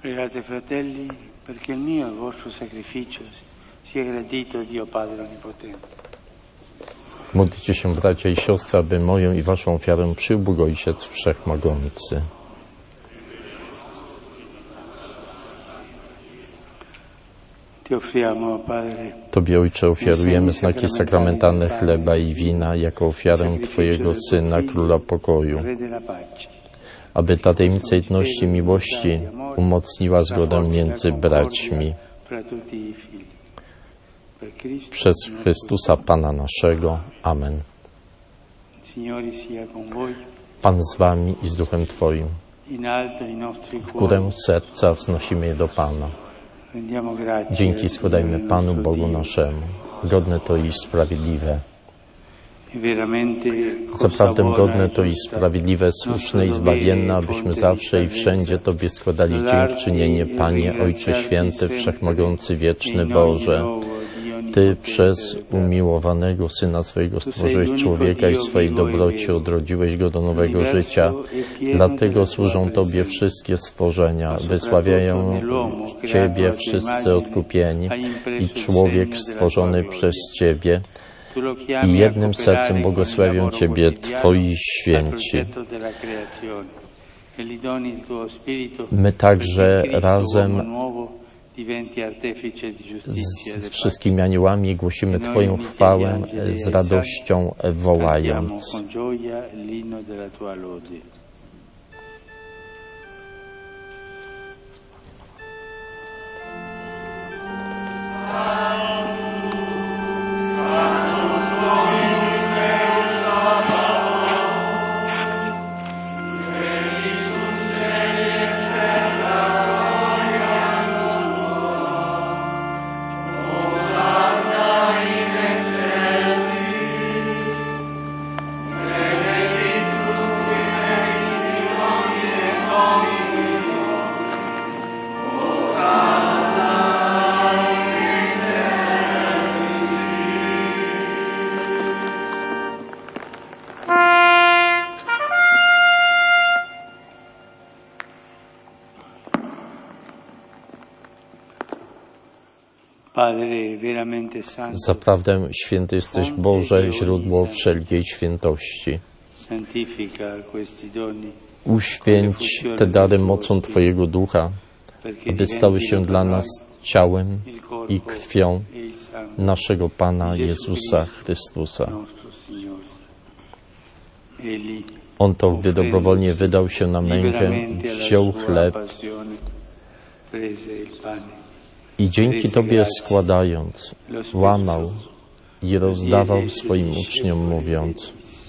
Pregate, fratelli, perché il mio e il vostro sacrificio sia gradito a Dio Padre Onnipotente. Módlcie się, bracia i siostry, aby moją i waszą ofiarę przyjął Bóg Ojciec Wszechmogący. Ti offriamo, Padre, Tobie, Ojcze, ofiarujemy znaki sakramentalne chleba i wina jako ofiarę Twojego Syna, Króla Pokoju, Re della pace. aby ta tajemnica jedności miłości umocniła zgodę między braćmi. Fra tutti i figli. Per Cristo, Przez Chrystusa Pana naszego. Amen. Signore sia con voi, Pan z Wami i z Duchem Twoim. in alto i nostri W cuori. górę serca wznosimy je do Pana. Rendiamo grazie. Dzięki składajmy Signore Panu nostro Bogu Dio. naszemu. Godne to i sprawiedliwe. E veramente Zaprawdę cosa godne buona to i giusta, sprawiedliwe, słuszne i zbawienne, abyśmy zawsze i wszędzie Tobie składali dziękczynienie, Panie, Ojcze Święty, Wszechmogący, Wieczny Boże. Ty przez umiłowanego Syna swojego stworzyłeś człowieka i w swojej dobroci odrodziłeś go do nowego życia. Dlatego służą Tobie wszystkie stworzenia, wysławiają Ciebie wszyscy odkupieni i człowiek stworzony przez Ciebie. I jednym sercem błogosławią Ciebie Twoi święci. My także razem z, z wszystkimi aniołami głosimy Twoją chwałę z radością wołając. Zaprawdę święty jesteś, Boże, źródło wszelkiej świętości. Uświęć te dary mocą Twojego Ducha, aby stały się dla nas ciałem i krwią naszego Pana Jezusa Chrystusa. On to, gdy dobrowolnie wydał się na mękę, wziął chleb i dzięki Tobie składając, łamał i rozdawał swoim uczniom, mówiąc: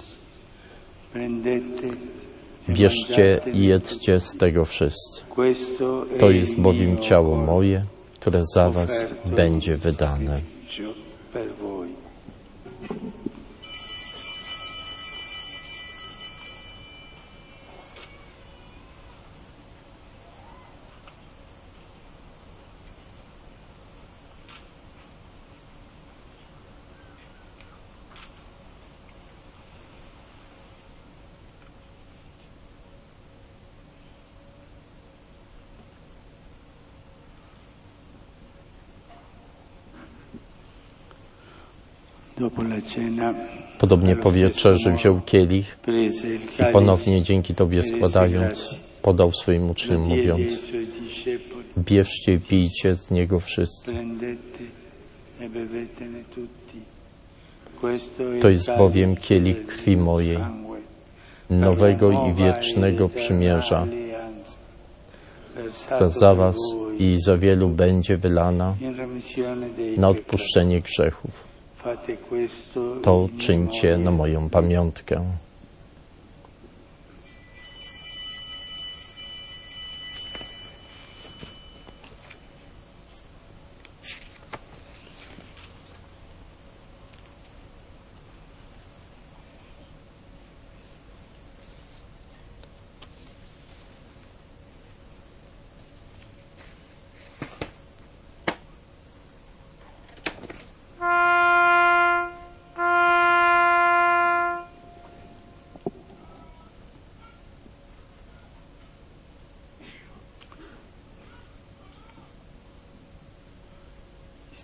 bierzcie i jedzcie z tego wszyscy. To jest bowiem ciało moje, które za was będzie wydane. Podobnie po wieczerzy wziął kielich i ponownie dzięki Tobie składając, podał swoim uczniom, mówiąc: bierzcie i pijcie z niego wszyscy. To jest bowiem kielich krwi mojej, nowego i wiecznego przymierza, która za was i za wielu będzie wylana na odpuszczenie grzechów. To czyńcie na moją pamiątkę.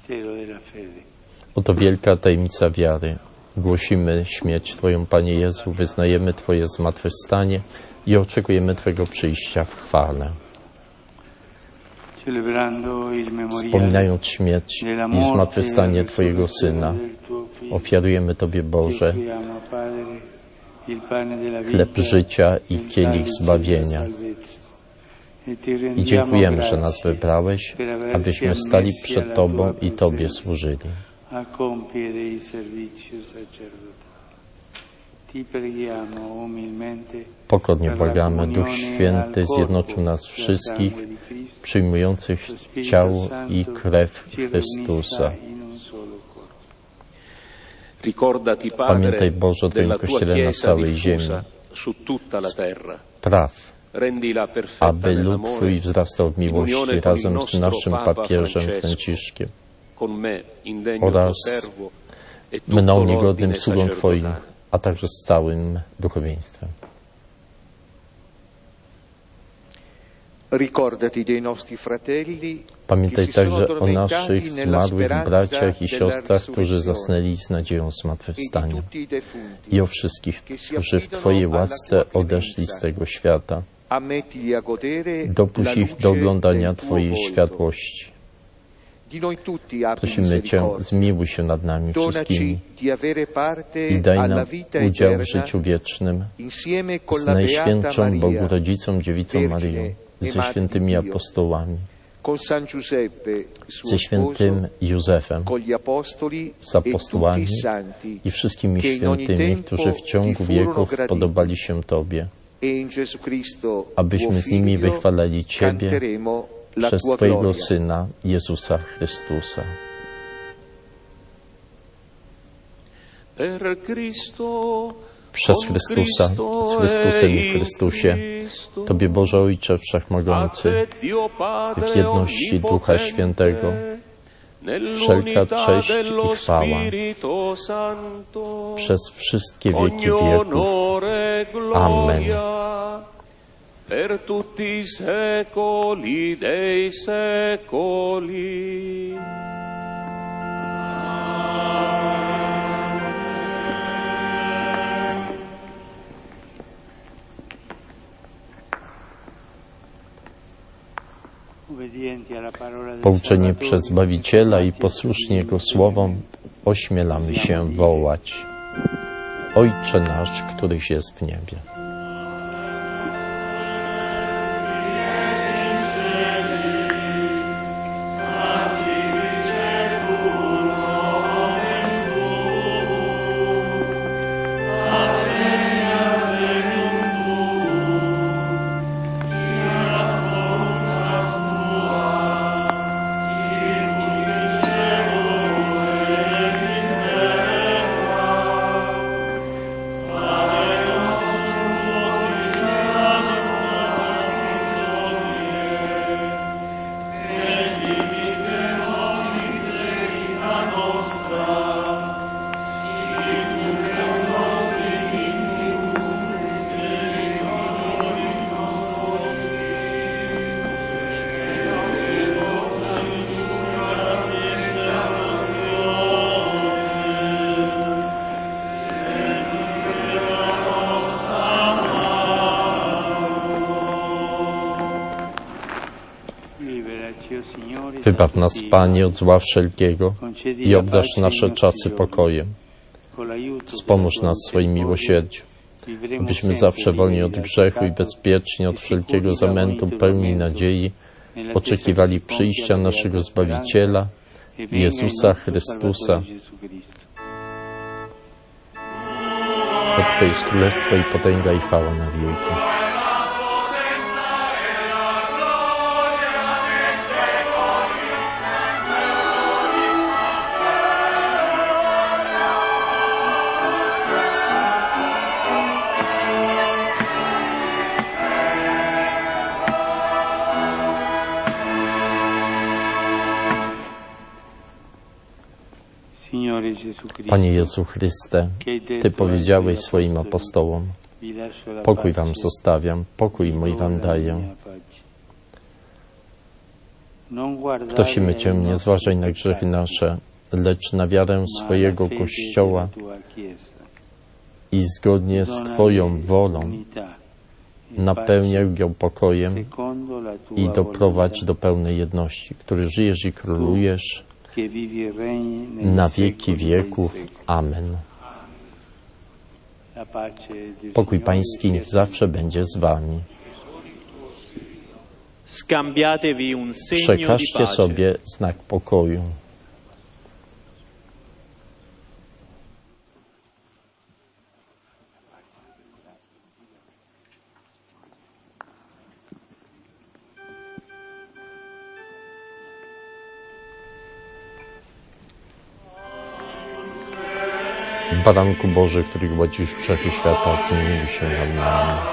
mistero della fede. Oto wielka tajemnica wiary. Głosimy śmierć Twoją, Panie Jezu, wyznajemy Twoje zmartwychwstanie i oczekujemy Twojego przyjścia w chwale. Wspominając śmierć i zmartwychwstanie Twojego Syna, ofiarujemy Tobie, Boże, chleb życia i kielich zbawienia. I dziękujemy, że nas wybrałeś, abyśmy stali przed Tobą i Tobie służyli. Pokornie błagamy, Duch Święty zjednoczył nas wszystkich, przyjmujących ciało i krew Chrystusa. Pamiętaj, Boże, o tym Kościele na całej ziemi. Praw, aby lud Twój wzrastał w miłości razem z naszym papieżem Franciszkiem oraz mną niegodnym sługą Twoim, a także z całym duchowieństwem. Pamiętaj także o naszych zmarłych braciach i siostrach, którzy zasnęli z nadzieją zmartwychwstania, i o wszystkich, którzy w Twojej łasce odeszli z tego świata. Dopuść ich do oglądania Twojej światłości. Prosimy Cię, zmiłuj się nad nami wszystkimi i daj nam udział w życiu wiecznym z Najświętszą Bogu Rodzicą, Dziewicą Maryją, ze świętymi apostołami, ze świętym Józefem, z apostołami i wszystkimi świętymi, którzy w ciągu wieków podobali się Tobie, abyśmy z nimi wychwalali Ciebie przez Twojego Syna, Jezusa Chrystusa. Przez Chrystusa, z Chrystusem i w Chrystusie, Tobie, Boże Ojcze Wszechmogący, w jedności Ducha Świętego, wszelka cześć i chwała przez wszystkie wieki wieków. Amen. Per tutti i secoli dei secoli. Pouczeni przez Zbawiciela i posłuszni Jego słowom, ośmielamy się wołać: Ojcze nasz, któryś jest w niebie. Wybaw nas, Panie, od zła wszelkiego i obdarz nasze czasy pokojem. Wspomóż nas w swoim miłosierdziu, abyśmy zawsze wolni od grzechu i bezpiecznie od wszelkiego zamętu, pełni nadziei, oczekiwali przyjścia naszego Zbawiciela, Jezusa Chrystusa. Bo Twoje jest królestwo i potęga i chwała na wieki. Panie Jezu Chryste, Ty powiedziałeś swoim apostołom: pokój wam zostawiam, pokój mój wam daję. Prosimy Cię, nie zważaj na grzechy nasze, lecz na wiarę swojego Kościoła i zgodnie z Twoją wolą napełniaj go pokojem i doprowadź do pełnej jedności, który żyjesz i królujesz na wieki wieków. Amen. Pokój Pański niech zawsze będzie z Wami. Przekażcie sobie znak pokoju. Baranku Boży, który gładzisz grzechy świata, zmiłuj się nad nami.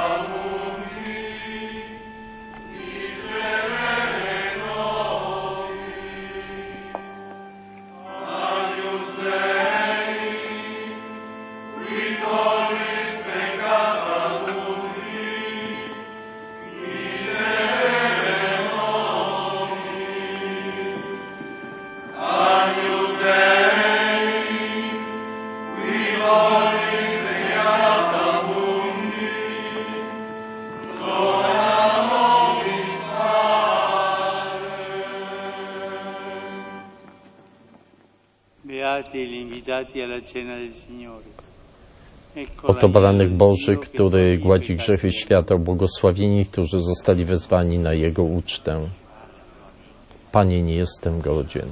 Oto baranek Boży, który gładzi grzechy świata, błogosławieni, którzy zostali wezwani na Jego ucztę. Panie, nie jestem godzien.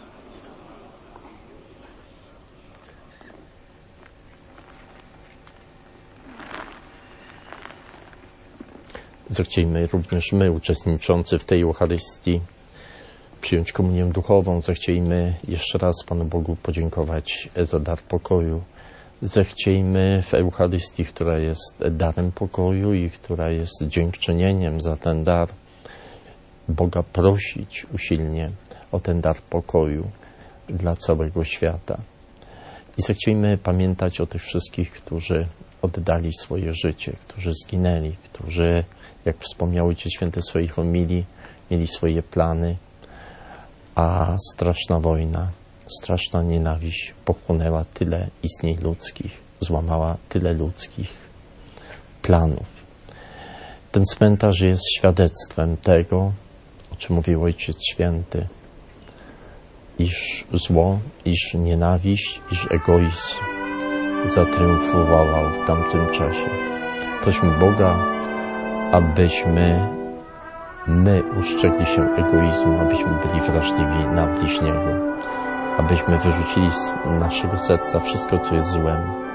Zechciejmy również my, uczestniczący w tej Eucharystii, przyjąć komunię duchową. Zechciejmy jeszcze raz Panu Bogu podziękować za dar pokoju. Zechciejmy w Eucharystii, która jest darem pokoju i która jest dziękczynieniem za ten dar, Boga prosić usilnie o ten dar pokoju dla całego świata. I zechciejmy pamiętać o tych wszystkich, którzy oddali swoje życie, którzy zginęli, którzy, jak wspomniał Ojciec Święty w swojej homilii, mieli swoje plany, a straszna wojna, straszna nienawiść pochłonęła tyle istnień ludzkich, złamała tyle ludzkich planów. Ten cmentarz jest świadectwem tego, o czym mówił Ojciec Święty, iż zło, iż nienawiść, iż egoizm zatriumfował w tamtym czasie. Prośmy Boga, abyśmy my ustrzegli się egoizmu, abyśmy byli wrażliwi na bliźniego, abyśmy wyrzucili z naszego serca wszystko, co jest złem.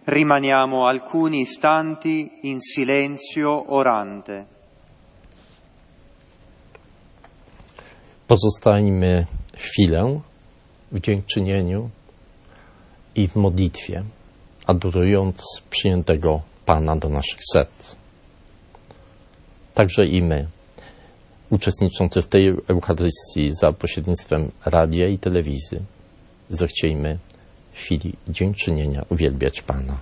Rimaniamo alcuni istanti in silenzio orante. Pozostańmy chwilę w dziękczynieniu i w modlitwie, adorując przyjętego Pana do naszych serc. Także i my, uczestniczący w tej Eucharystii za pośrednictwem radia i telewizji, zechciejmy w chwili dziękczynienia uwielbiać Pana.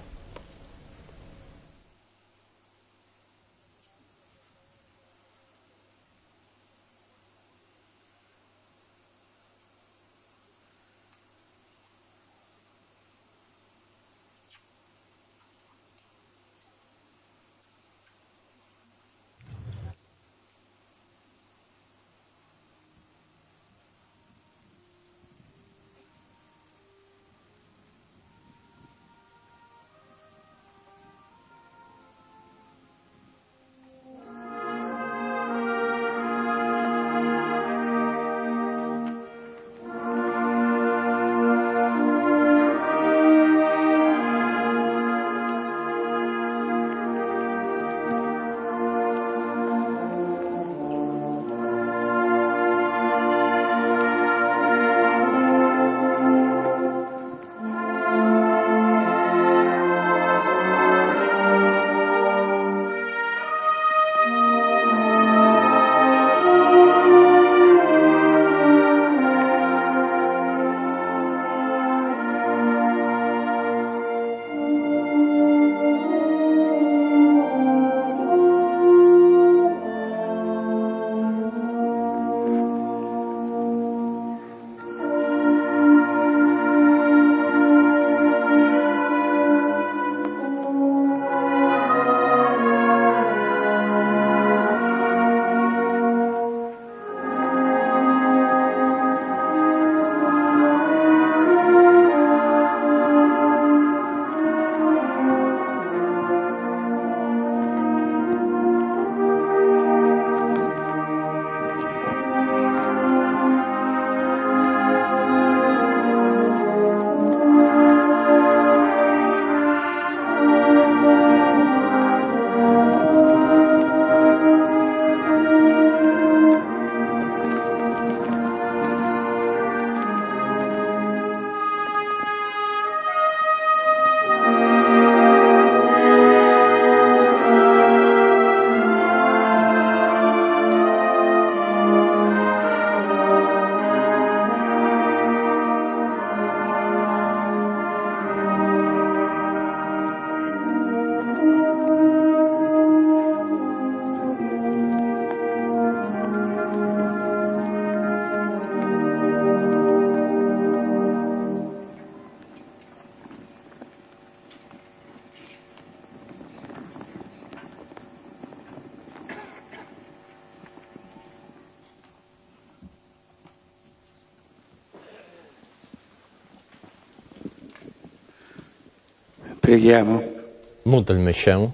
Preghiamo. Módlmy się.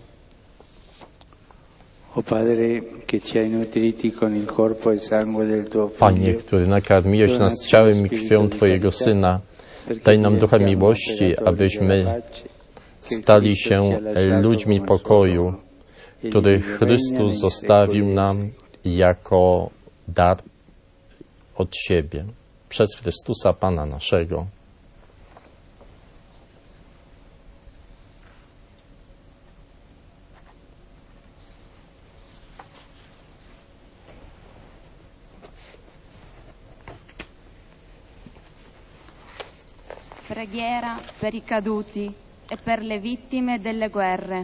O Padre, che ci hai nutriti con il corpo e sangue del tuo Panie, Figlio, który nakarmiłeś nas ciałem i krwią Twojego Syna, daj nam ducha miłości, abyśmy stali się ludźmi pokoju, który Chrystus zostawił nam jako dar od siebie, przez Chrystusa Pana naszego. Preghiera per i caduti e per le vittime delle guerre.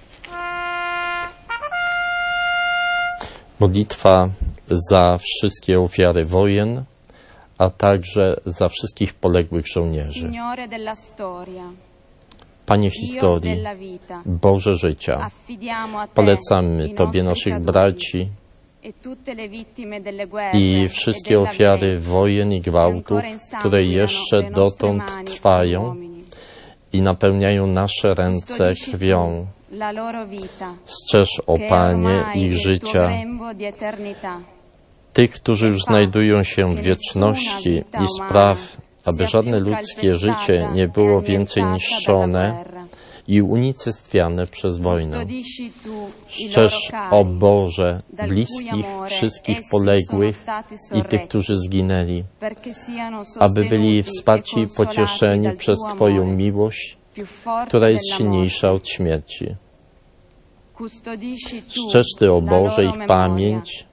Modlitwa za wszystkie ofiary wojen, a także za wszystkich poległych żołnierzy. Signore della storia, Panie Dio historii, della vita, Boże życia, affidiamo a Te polecamy i Tobie nostri naszych caduti braci e tutte le vittime delle guerre i e wszystkie della ofiary violenza, wojen i gwałtów, che ancora które insanguinano jeszcze le nostre dotąd mani e trwają uomini. i napełniają nasze ręce Custodisci krwią. tu la loro vita, Strzeż, o che Panie, ormai ich nel tuo życia, grembo di eternità. tych, którzy już znajdują się w wieczności, i spraw, aby żadne ludzkie życie nie było więcej niszczone i unicestwiane przez wojnę. Strzeż, o Boże, bliskich wszystkich poległych i tych, którzy zginęli, aby byli wsparci i pocieszeni przez Twoją miłość, która jest silniejsza od śmierci. Strzeż Ty, o Boże, ich pamięć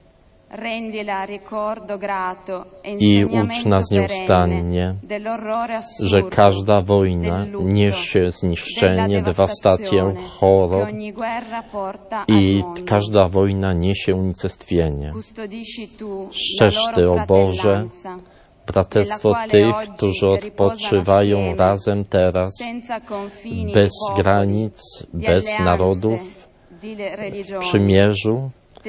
i ucz nas nieustannie, że każda wojna niesie zniszczenie, dewastację, chorób i każda wojna niesie unicestwienie. Strzeż Ty, o Boże, braterstwo tych, którzy odpoczywają razem teraz, bez granic, bez narodów, w przymierzu,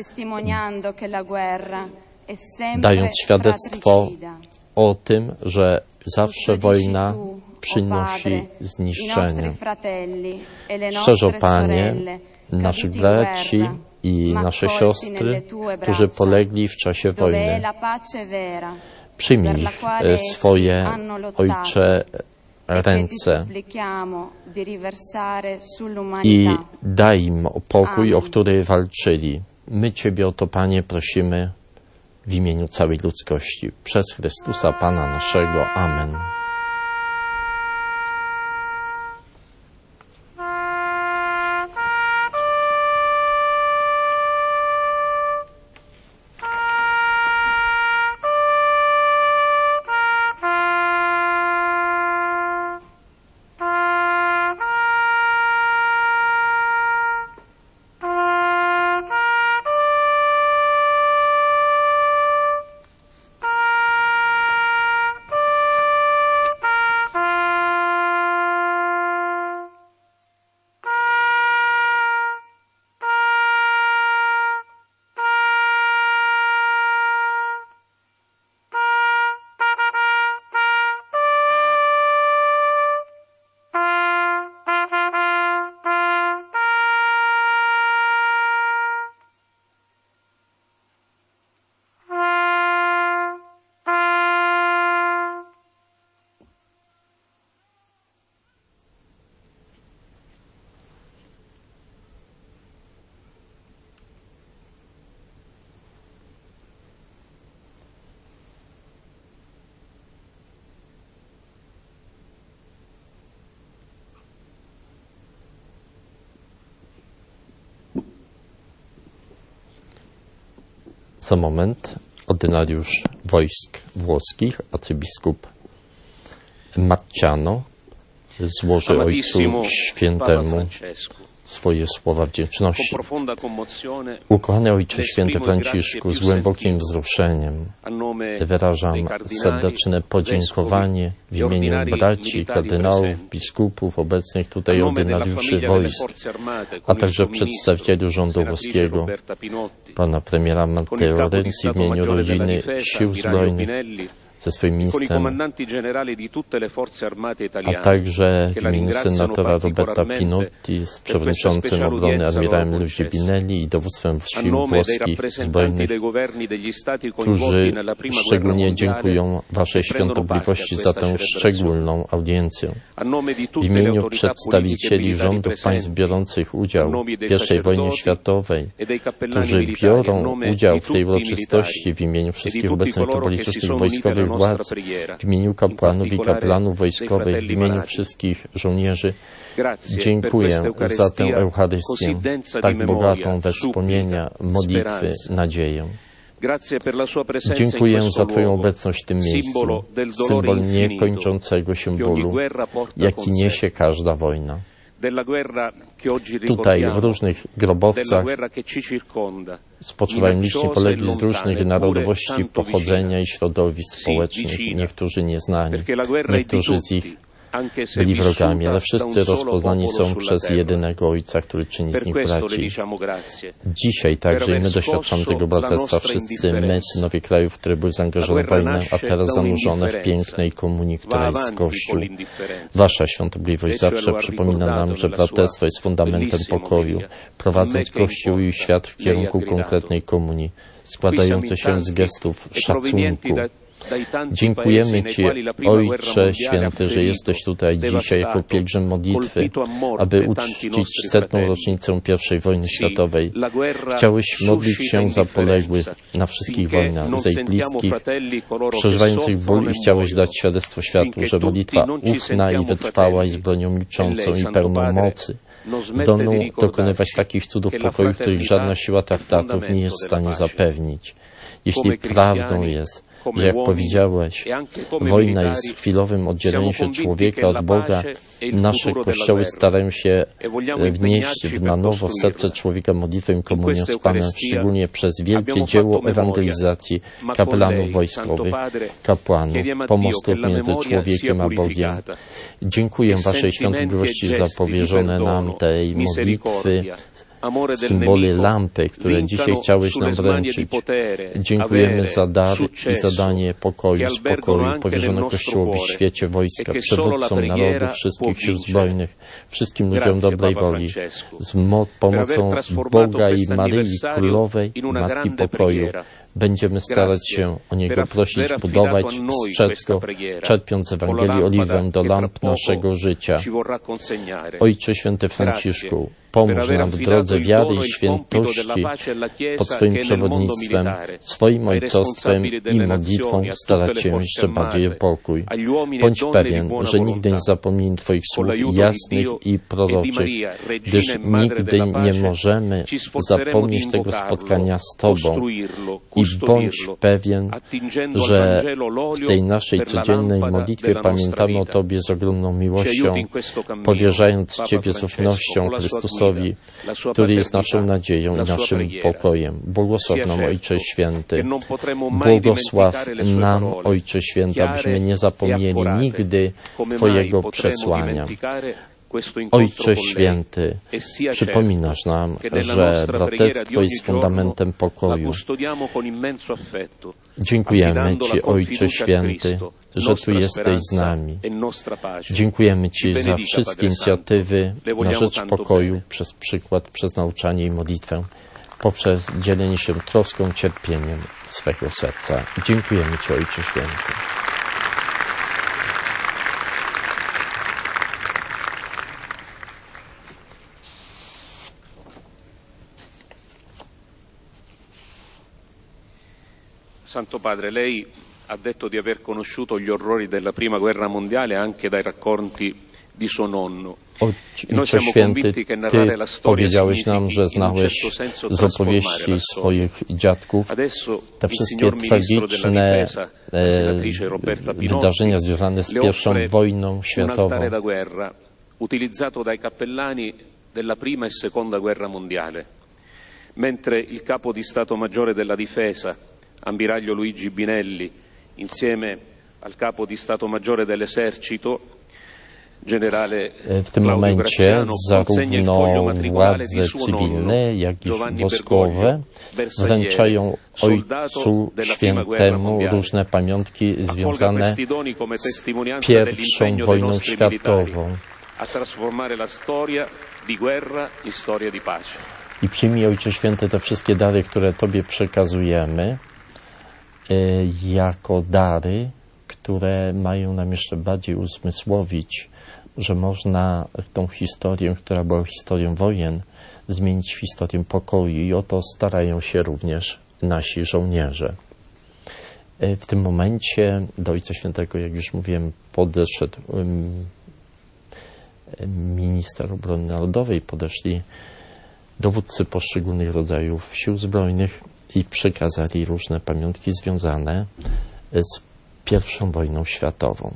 dając świadectwo o tym, że zawsze wojna przynosi zniszczenie. Strzeż, o Panie, naszych braci i nasze siostry, którzy polegli w czasie wojny. Przyjmij ich swoje, Ojcze, ręce i daj im pokój, o który walczyli. My Ciebie o to, Panie, prosimy w imieniu całej ludzkości. Przez Chrystusa Pana naszego. Amen. Za moment ordynariusz wojsk włoskich, arcybiskup Marciano, złoży Ojcu Świętemu swoje słowa wdzięczności. Ukochany Ojcze Święty Franciszku, z głębokim wzruszeniem wyrażam serdeczne podziękowanie w imieniu braci, kardynałów, biskupów, obecnych tutaj ordynariuszy wojsk, a także przedstawicieli rządu włoskiego, pana premiera Matteo Renzi, w imieniu rodziny Sił Zbrojnych, ze swoim ministrem, a także w imieniu senatora Roberta Pinotti, z przewodniczącym obrony admirałem Luigi Binelli i dowództwem sił włoskich zbrojnych, którzy szczególnie dziękują Waszej Świątobliwości za tę szczególną audiencję. W imieniu przedstawicieli rządów państw biorących udział w pierwszej wojnie światowej, którzy biorą udział w tej uroczystości, w imieniu wszystkich obecnych tu politycznych i wojskowych władz, w imieniu kapłanów i kaplanów wojskowych, w imieniu wszystkich żołnierzy, dziękuję za tę Eucharystię, tak bogatą we wspomnienia, modlitwy, nadzieję. Dziękuję za Twoją obecność w tym miejscu, symbol niekończącego się bólu, jaki niesie każda wojna. Tutaj, w różnych grobowcach, spoczywają liczni polegli z różnych narodowości, pochodzenia i środowisk społecznych, niektórzy nieznani, niektórzy z ich byli wrogami, ale wszyscy rozpoznani są przez jedynego Ojca, który czyni z nich braci. Dzisiaj także my doświadczamy tego braterstwa, wszyscy my, synowie krajów, które były zaangażowane w wojnę, a teraz zanurzone w pięknej komunii, która jest Kościół. Wasza Świątobliwość zawsze przypomina nam, że braterstwo jest fundamentem pokoju, prowadząc Kościół i świat w kierunku konkretnej komunii, składającej się z gestów szacunku, Dziękujemy Ci, Ojcze Święty, że jesteś tutaj dzisiaj jako pielgrzym modlitwy, aby uczcić setną rocznicę pierwszej wojny światowej. Chciałeś modlić się za poległych na wszystkich wojnach, za ich bliskich, przeżywających ból i chciałeś dać świadectwo światu, że modlitwa ufna i wytrwała i z bronią milczącą i pełną mocy, zdolną dokonywać takich cudów pokoju, których żadna siła traktatów nie jest w stanie zapewnić. Jeśli prawdą jest, że jak powiedziałeś, wojna jest chwilowym oddzieleniem się człowieka od Boga, nasze kościoły starają się wnieść na nowo w serce człowieka modlitwę i komunię z Panem, szczególnie przez wielkie dzieło ewangelizacji kapelanów wojskowych, kapłanów, pomostów między człowiekiem a Bogiem. Dziękuję Waszej świątobliwości za powierzone nam tej modlitwy, symbole lampy, które dzisiaj chciałeś nam wręczyć. Dziękujemy za dar i zadanie pokoju, spokoju powierzone Kościołowi w świecie wojska, przywódcom narodów, wszystkich sił zbrojnych, wszystkim ludziom dobrej woli. Z pomocą Boga i Maryi Królowej, Matki Pokoju, będziemy starać się o Niego prosić, budować, strzec Go, czerpiąc z Ewangelii oliwę do lamp naszego życia. Ojcze Święty Franciszku, pomóż nam w drodze wiary i świętości pod swoim przewodnictwem, swoim ojcostwem i modlitwą starać się jeszcze bardziej o pokój. Bądź pewien, że nigdy nie zapomnij Twoich słów jasnych i proroczych, gdyż nigdy nie możemy zapomnieć tego spotkania z Tobą. I bądź pewien, że w tej naszej codziennej modlitwie pamiętamy o Tobie z ogromną miłością, powierzając Ciebie z ufnością Chrystusowi, który jest naszą nadzieją i naszym pokojem. Błogosław nam, Ojcze Święty. Błogosław nam, Ojcze Święty, abyśmy nie zapomnieli nigdy Twojego przesłania. Ojcze Święty, przypominasz nam, że braterstwo jest fundamentem pokoju. Dziękujemy Ci, Ojcze Święty, że Tu jesteś z nami. Dziękujemy Ci za wszystkie inicjatywy na rzecz pokoju, przez przykład, przez nauczanie i modlitwę, poprzez dzielenie się troską, cierpieniem swego serca. Dziękujemy Ci, Ojcze Święty. Santo Padre, lei ha detto di aver conosciuto gli orrori della prima guerra mondiale anche dai racconti di suo nonno. Ojcze Święty, Ty powiedziałeś nam, że znałeś z opowieści swoich dziadków te wszystkie tragiczne e, wydarzenia związane z pierwszą wojną światową. Utilizzato dai cappellani della prima e seconda guerra mondiale, mentre il capo di Stato Maggiore della Difesa, ammiraglio Luigi Binelli, insieme al capo di Stato Maggiore dell'Esercito, generale w tym momencie zarówno władze cywilne, jak i wojskowe wręczają Ojcu Świętemu różne pamiątki związane z pierwszą wojną światową. I przyjmij, Ojcze Święty, te wszystkie dary, które Tobie przekazujemy, jako dary, które mają nam jeszcze bardziej uzmysłowić, że można tą historię, która była historią wojen, zmienić w historię pokoju, i o to starają się również nasi żołnierze. W tym momencie do Ojca Świętego, jak już mówiłem, podeszedł minister obrony narodowej, podeszli dowódcy poszczególnych rodzajów sił zbrojnych i przekazali różne pamiątki związane z pierwszą wojną światową.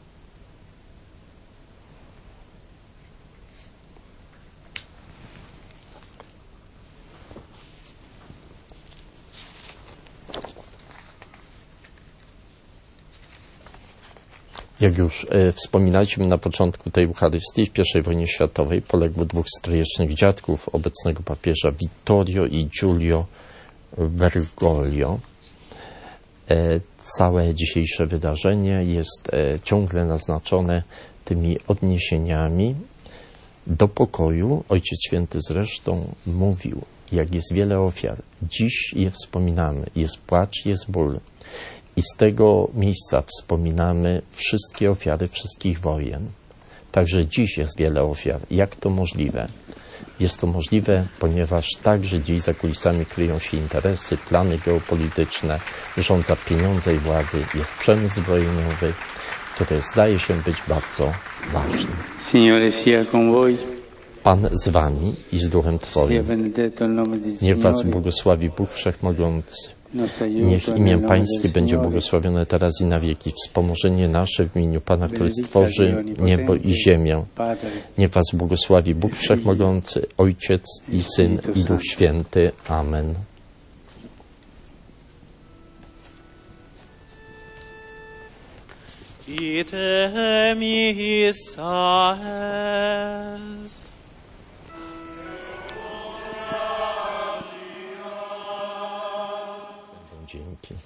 Jak już e, wspominaliśmy na początku tej Eucharystii, w pierwszej wojnie światowej poległo dwóch stryjecznych dziadków obecnego papieża Vittorio i Giulio Bergoglio. E, całe dzisiejsze wydarzenie jest e, ciągle naznaczone tymi odniesieniami do pokoju. Ojciec Święty zresztą mówił, jak jest wiele ofiar, dziś je wspominamy, jest płacz, jest ból. I z tego miejsca wspominamy wszystkie ofiary wszystkich wojen. Także dziś jest wiele ofiar. Jak to możliwe? Jest to możliwe, ponieważ także dziś za kulisami kryją się interesy, plany geopolityczne, rządza pieniądze i władzy, jest przemysł zbrojeniowy, który zdaje się być bardzo ważny. Signore sia con voi. Pan z wami i z duchem Twoim. Niech was błogosławi Bóg Wszechmogący. Niech imię Pańskie będzie błogosławione teraz i na wieki. Wspomożenie nasze w imieniu Pana, który stworzy niebo i ziemię. Niech was błogosławi Bóg Wszechmogący, Ojciec i Syn i Duch Święty. Amen. Ite missa est. Dzięki.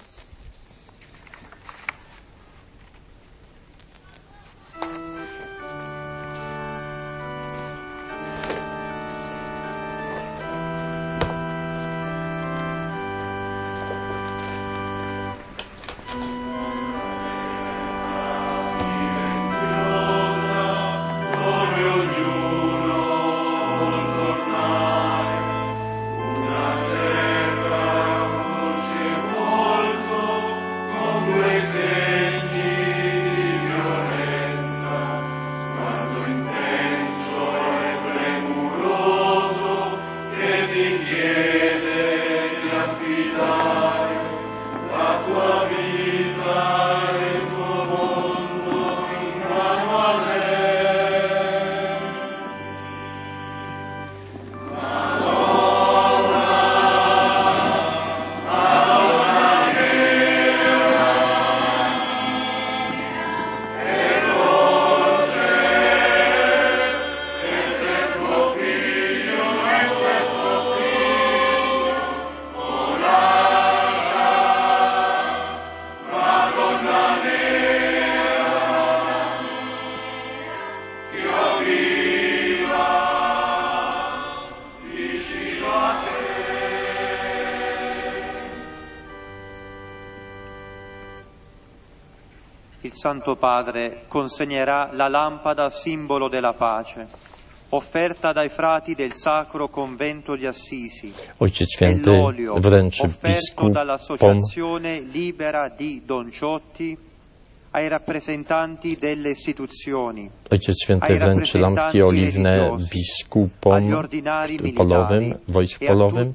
Il Santo Padre consegnerà la lampada simbolo della pace, offerta dai frati del Sacro Convento di Assisi, Ojciec e Święty l'olio wręczy offerto biskupom, dall'Associazione Libera di Don Ciotti ai rappresentanti delle istituzioni, Ojciec Święty wręczy lampki oliwne biskupom polowym, wojsk polowym,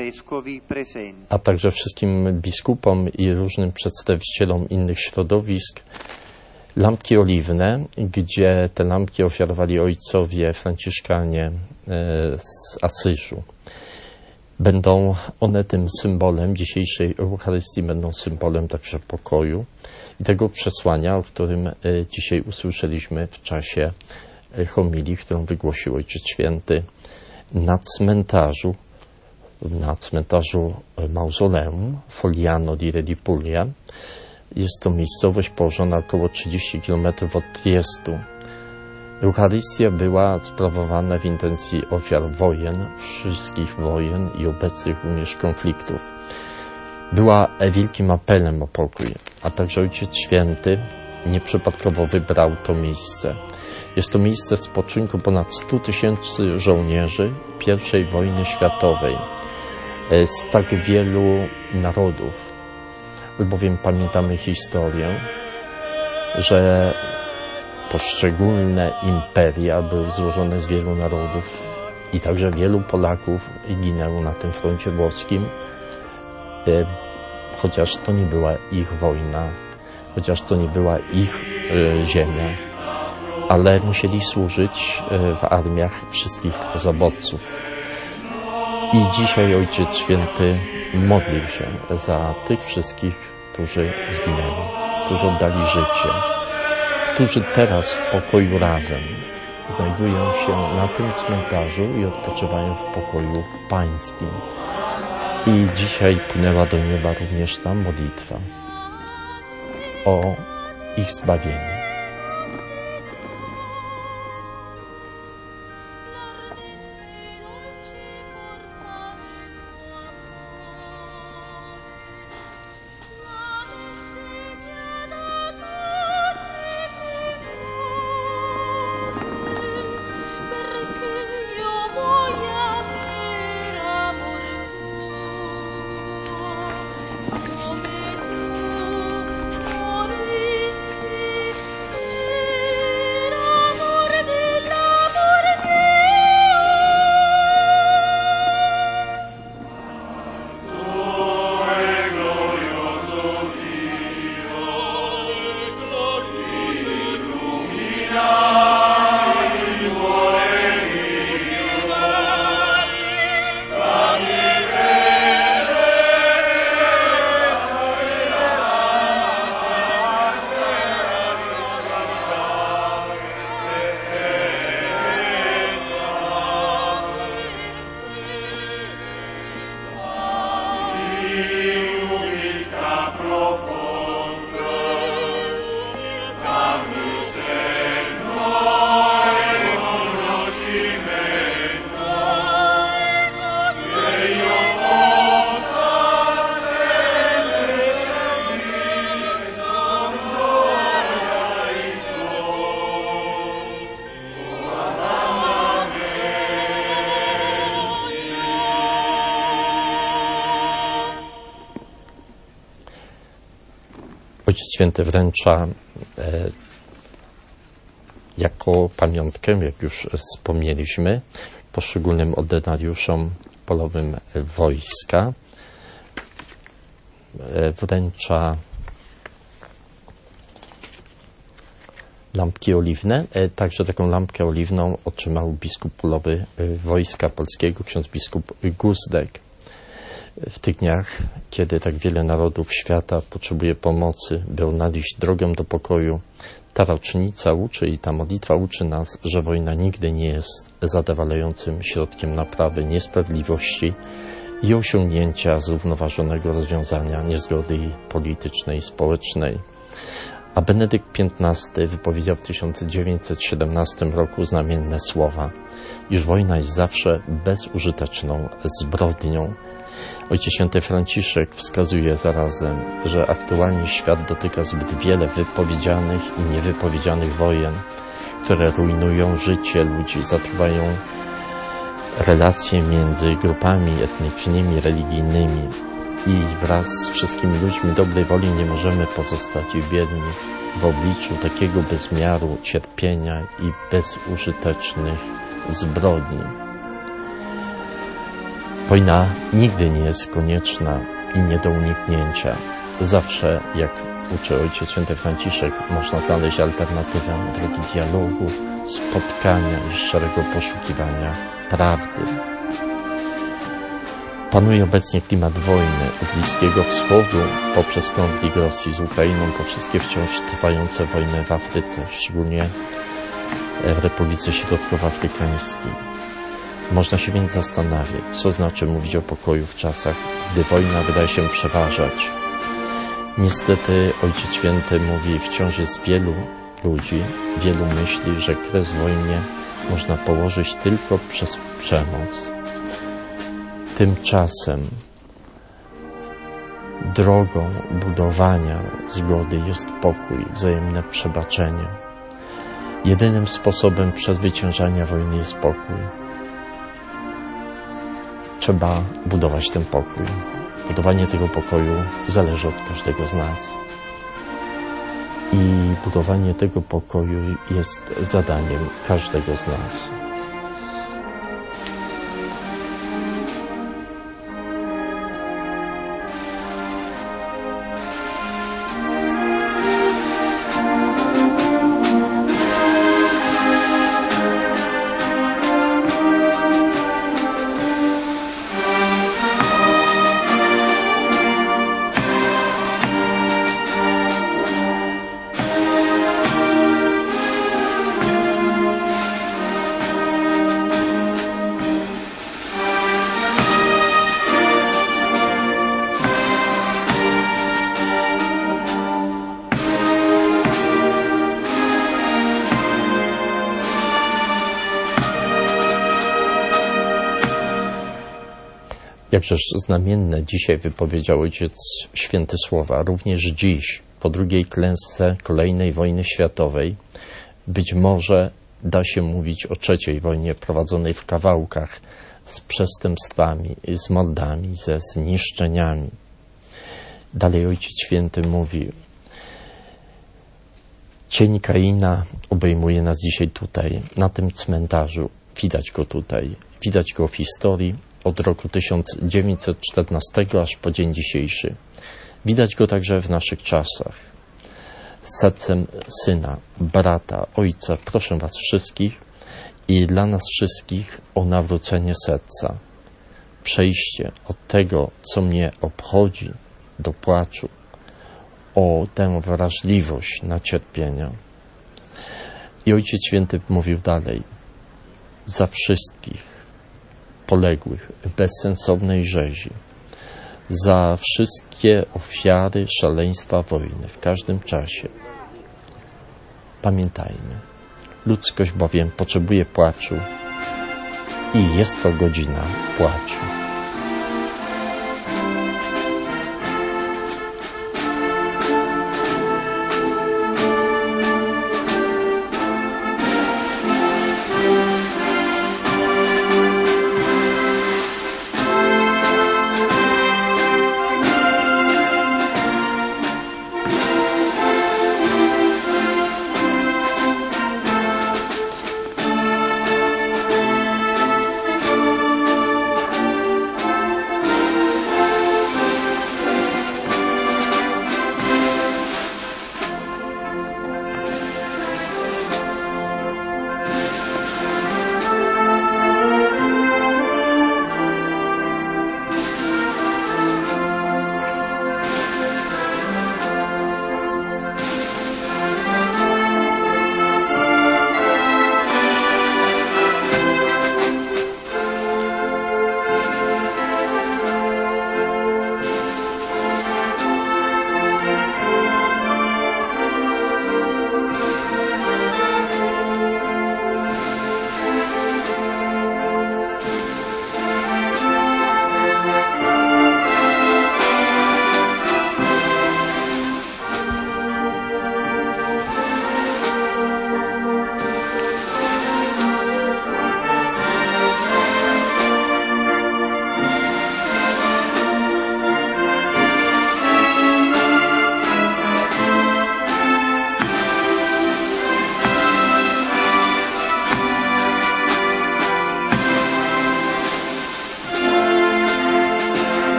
a także wszystkim biskupom i różnym przedstawicielom innych środowisk. Lampki oliwne, gdzie te lampki ofiarowali ojcowie franciszkanie z Asyżu. Będą one tym symbolem dzisiejszej Eucharystii, będą symbolem także pokoju i tego przesłania, o którym dzisiaj usłyszeliśmy w czasie homilii, którą wygłosił Ojciec Święty na cmentarzu, na cmentarzu Mausoleum Fogliano di Re di Puglia. Jest to miejscowość położona około trzydzieści kilometrów od Triestu. Eucharystia była sprawowana w intencji ofiar wojen, wszystkich wojen i obecnych również konfliktów. Była wielkim apelem o pokój, a także Ojciec Święty nieprzypadkowo wybrał to miejsce. Jest to miejsce spoczynku ponad stu tysięcy żołnierzy pierwszej wojny światowej z tak wielu narodów, albowiem pamiętamy historię, że poszczególne imperia były złożone z wielu narodów i także wielu Polaków ginęło na tym froncie włoskim, chociaż to nie była ich wojna, chociaż to nie była ich ziemia, ale musieli służyć w armiach wszystkich zabójców. I dzisiaj Ojciec Święty modlił się za tych wszystkich, którzy zginęli, którzy oddali życie, którzy teraz w pokoju razem znajdują się na tym cmentarzu i odpoczywają w pokoju pańskim. I dzisiaj płynęła do nieba również ta modlitwa o ich zbawienie. Ojciec Święty wręcza e, jako pamiątkę, jak już wspomnieliśmy, poszczególnym ordynariuszom polowym wojska, e, wręcza lampki oliwne. E, także taką lampkę oliwną otrzymał biskup polowy wojska polskiego, ksiądz biskup Guzdek. W tych dniach, kiedy tak wiele narodów świata potrzebuje pomocy, by odnaleźć drogę do pokoju, ta rocznica uczy i ta modlitwa uczy nas, że wojna nigdy nie jest zadowalającym środkiem naprawy niesprawiedliwości i osiągnięcia zrównoważonego rozwiązania niezgody politycznej i społecznej. A Benedykt piętnasty wypowiedział w tysiąc dziewięćset siedemnastym roku znamienne słowa, iż wojna jest zawsze bezużyteczną zbrodnią. Ojciec Święty Franciszek wskazuje zarazem, że aktualnie świat dotyka zbyt wiele wypowiedzianych i niewypowiedzianych wojen, które rujnują życie ludzi, zatruwają relacje między grupami etnicznymi, religijnymi i wraz z wszystkimi ludźmi dobrej woli nie możemy pozostać bierni w obliczu takiego bezmiaru cierpienia i bezużytecznych zbrodni. Wojna nigdy nie jest konieczna i nie do uniknięcia. Zawsze, jak uczy Ojciec Święty Franciszek, można znaleźć alternatywę drogi dialogu, spotkania i szczerego poszukiwania prawdy. Panuje obecnie klimat wojny u Bliskiego Wschodu poprzez konflikt Rosji z Ukrainą, po wszystkie wciąż trwające wojny w Afryce, szczególnie w Republice Środkowoafrykańskiej. Można się więc zastanawiać, co znaczy mówić o pokoju w czasach, gdy wojna wydaje się przeważać. Niestety Ojciec Święty mówi, wciąż jest wielu ludzi, wielu myśli, że kres wojnie można położyć tylko przez przemoc. Tymczasem drogą budowania zgody jest pokój, wzajemne przebaczenie. Jedynym sposobem przezwyciężania wojny jest pokój. Trzeba budować ten pokój. Budowanie tego pokoju zależy od każdego z nas. I budowanie tego pokoju jest zadaniem każdego z nas. Jakżeż znamienne dzisiaj wypowiedział Ojciec Święty słowa, również dziś, po drugiej klęsce kolejnej wojny światowej, być może da się mówić o trzeciej wojnie prowadzonej w kawałkach, z przestępstwami, z mordami, ze zniszczeniami. Dalej Ojciec Święty mówi, cień Kaina obejmuje nas dzisiaj tutaj, na tym cmentarzu. Widać go tutaj, widać go w historii, od roku tysiąc dziewięćset czternastego aż po dzień dzisiejszy. Widać go także w naszych czasach. Z sercem syna, brata, ojca proszę was wszystkich i dla nas wszystkich o nawrócenie serca. Przejście od tego, co mnie obchodzi, do płaczu, o tę wrażliwość na cierpienia. I Ojciec Święty mówił dalej, za wszystkich poległych w bezsensownej rzezi, za wszystkie ofiary szaleństwa wojny w każdym czasie. Pamiętajmy, ludzkość bowiem potrzebuje płaczu i jest to godzina płaczu.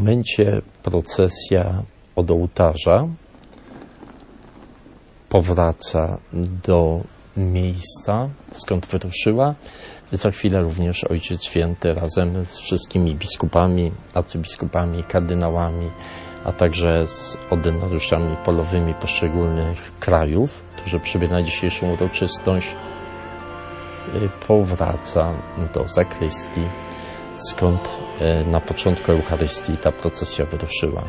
momencie procesja od ołtarza powraca do miejsca, skąd wyruszyła. Za chwilę również Ojciec Święty razem z wszystkimi biskupami, arcybiskupami, kardynałami, a także z ordynariuszami polowymi poszczególnych krajów, którzy przybyli na dzisiejszą uroczystość, powraca do zakrystii, skąd na początku Eucharystii ta procesja wyruszyła.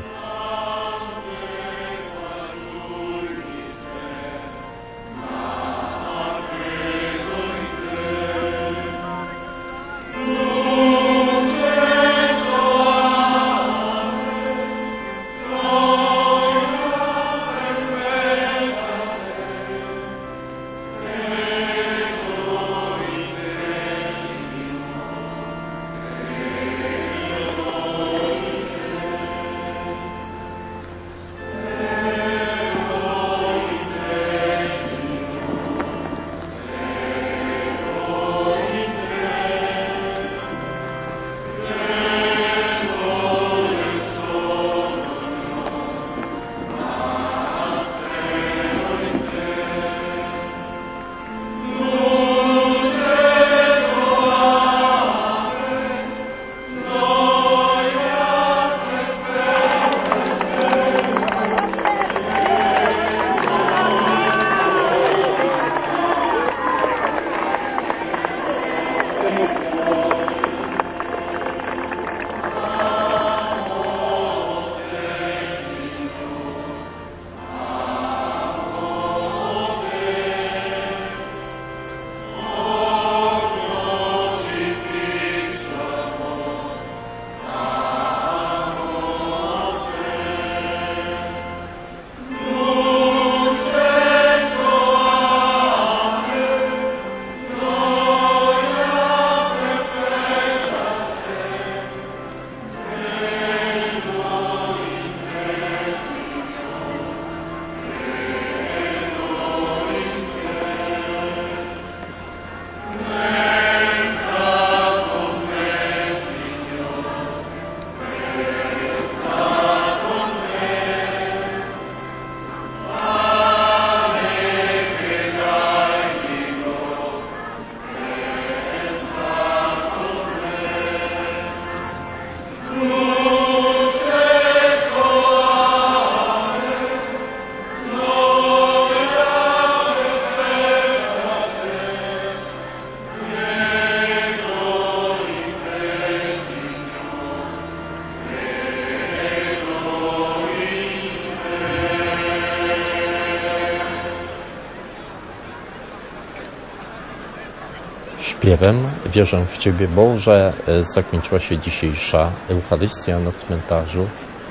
Śpiewem Wierzę w Ciebie, Boże zakończyła się dzisiejsza Eucharystia na cmentarzu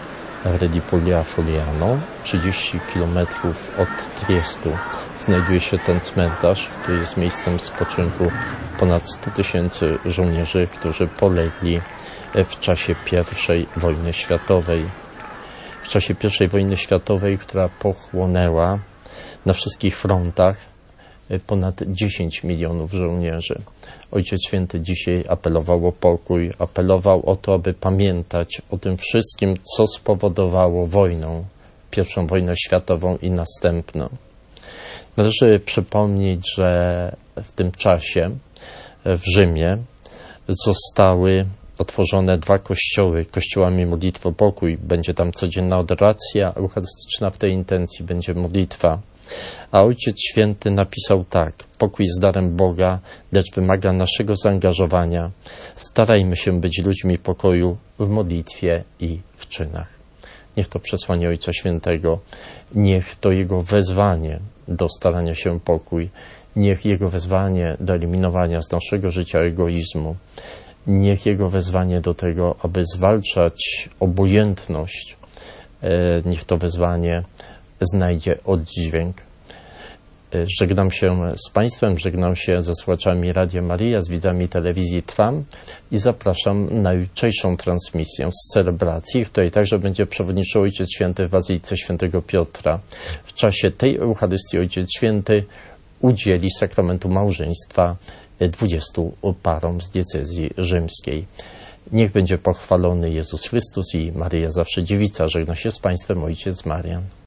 Redipollia Foliano. trzydzieści kilometrów od Triestu znajduje się ten cmentarz, który jest miejscem spoczynku ponad stu tysięcy żołnierzy, którzy polegli w czasie pierwszej wojny światowej. W czasie pierwszej wojny światowej, która pochłonęła na wszystkich frontach ponad dziesięć milionów żołnierzy. Ojciec Święty dzisiaj apelował o pokój, apelował o to, aby pamiętać o tym wszystkim, co spowodowało wojnę, pierwszą wojnę światową i następną. Należy przypomnieć, że w tym czasie w Rzymie zostały otworzone dwa kościoły, kościołami modlitwy o pokój. Będzie tam codzienna adoracja eucharystyczna, w tej intencji będzie modlitwa. A Ojciec Święty napisał tak: pokój jest darem Boga, lecz wymaga naszego zaangażowania. Starajmy się być ludźmi pokoju w modlitwie i w czynach. Niech to przesłanie Ojca Świętego, niech to Jego wezwanie do starania się o pokój, niech Jego wezwanie do eliminowania z naszego życia egoizmu, niech Jego wezwanie do tego, aby zwalczać obojętność, niech to wezwanie znajdzie oddźwięk. Żegnam się z Państwem, żegnam się ze słuchaczami Radia Maryja, z widzami telewizji Trwam i zapraszam na jutrzejszą transmisję z celebracji, w której także będzie przewodniczył Ojciec Święty w Bazylice Świętego Piotra. W czasie tej Eucharystii Ojciec Święty udzieli sakramentu małżeństwa dwudziestu parom z diecezji rzymskiej. Niech będzie pochwalony Jezus Chrystus i Maryja zawsze Dziewica. Żegna się z Państwem ojciec Marian.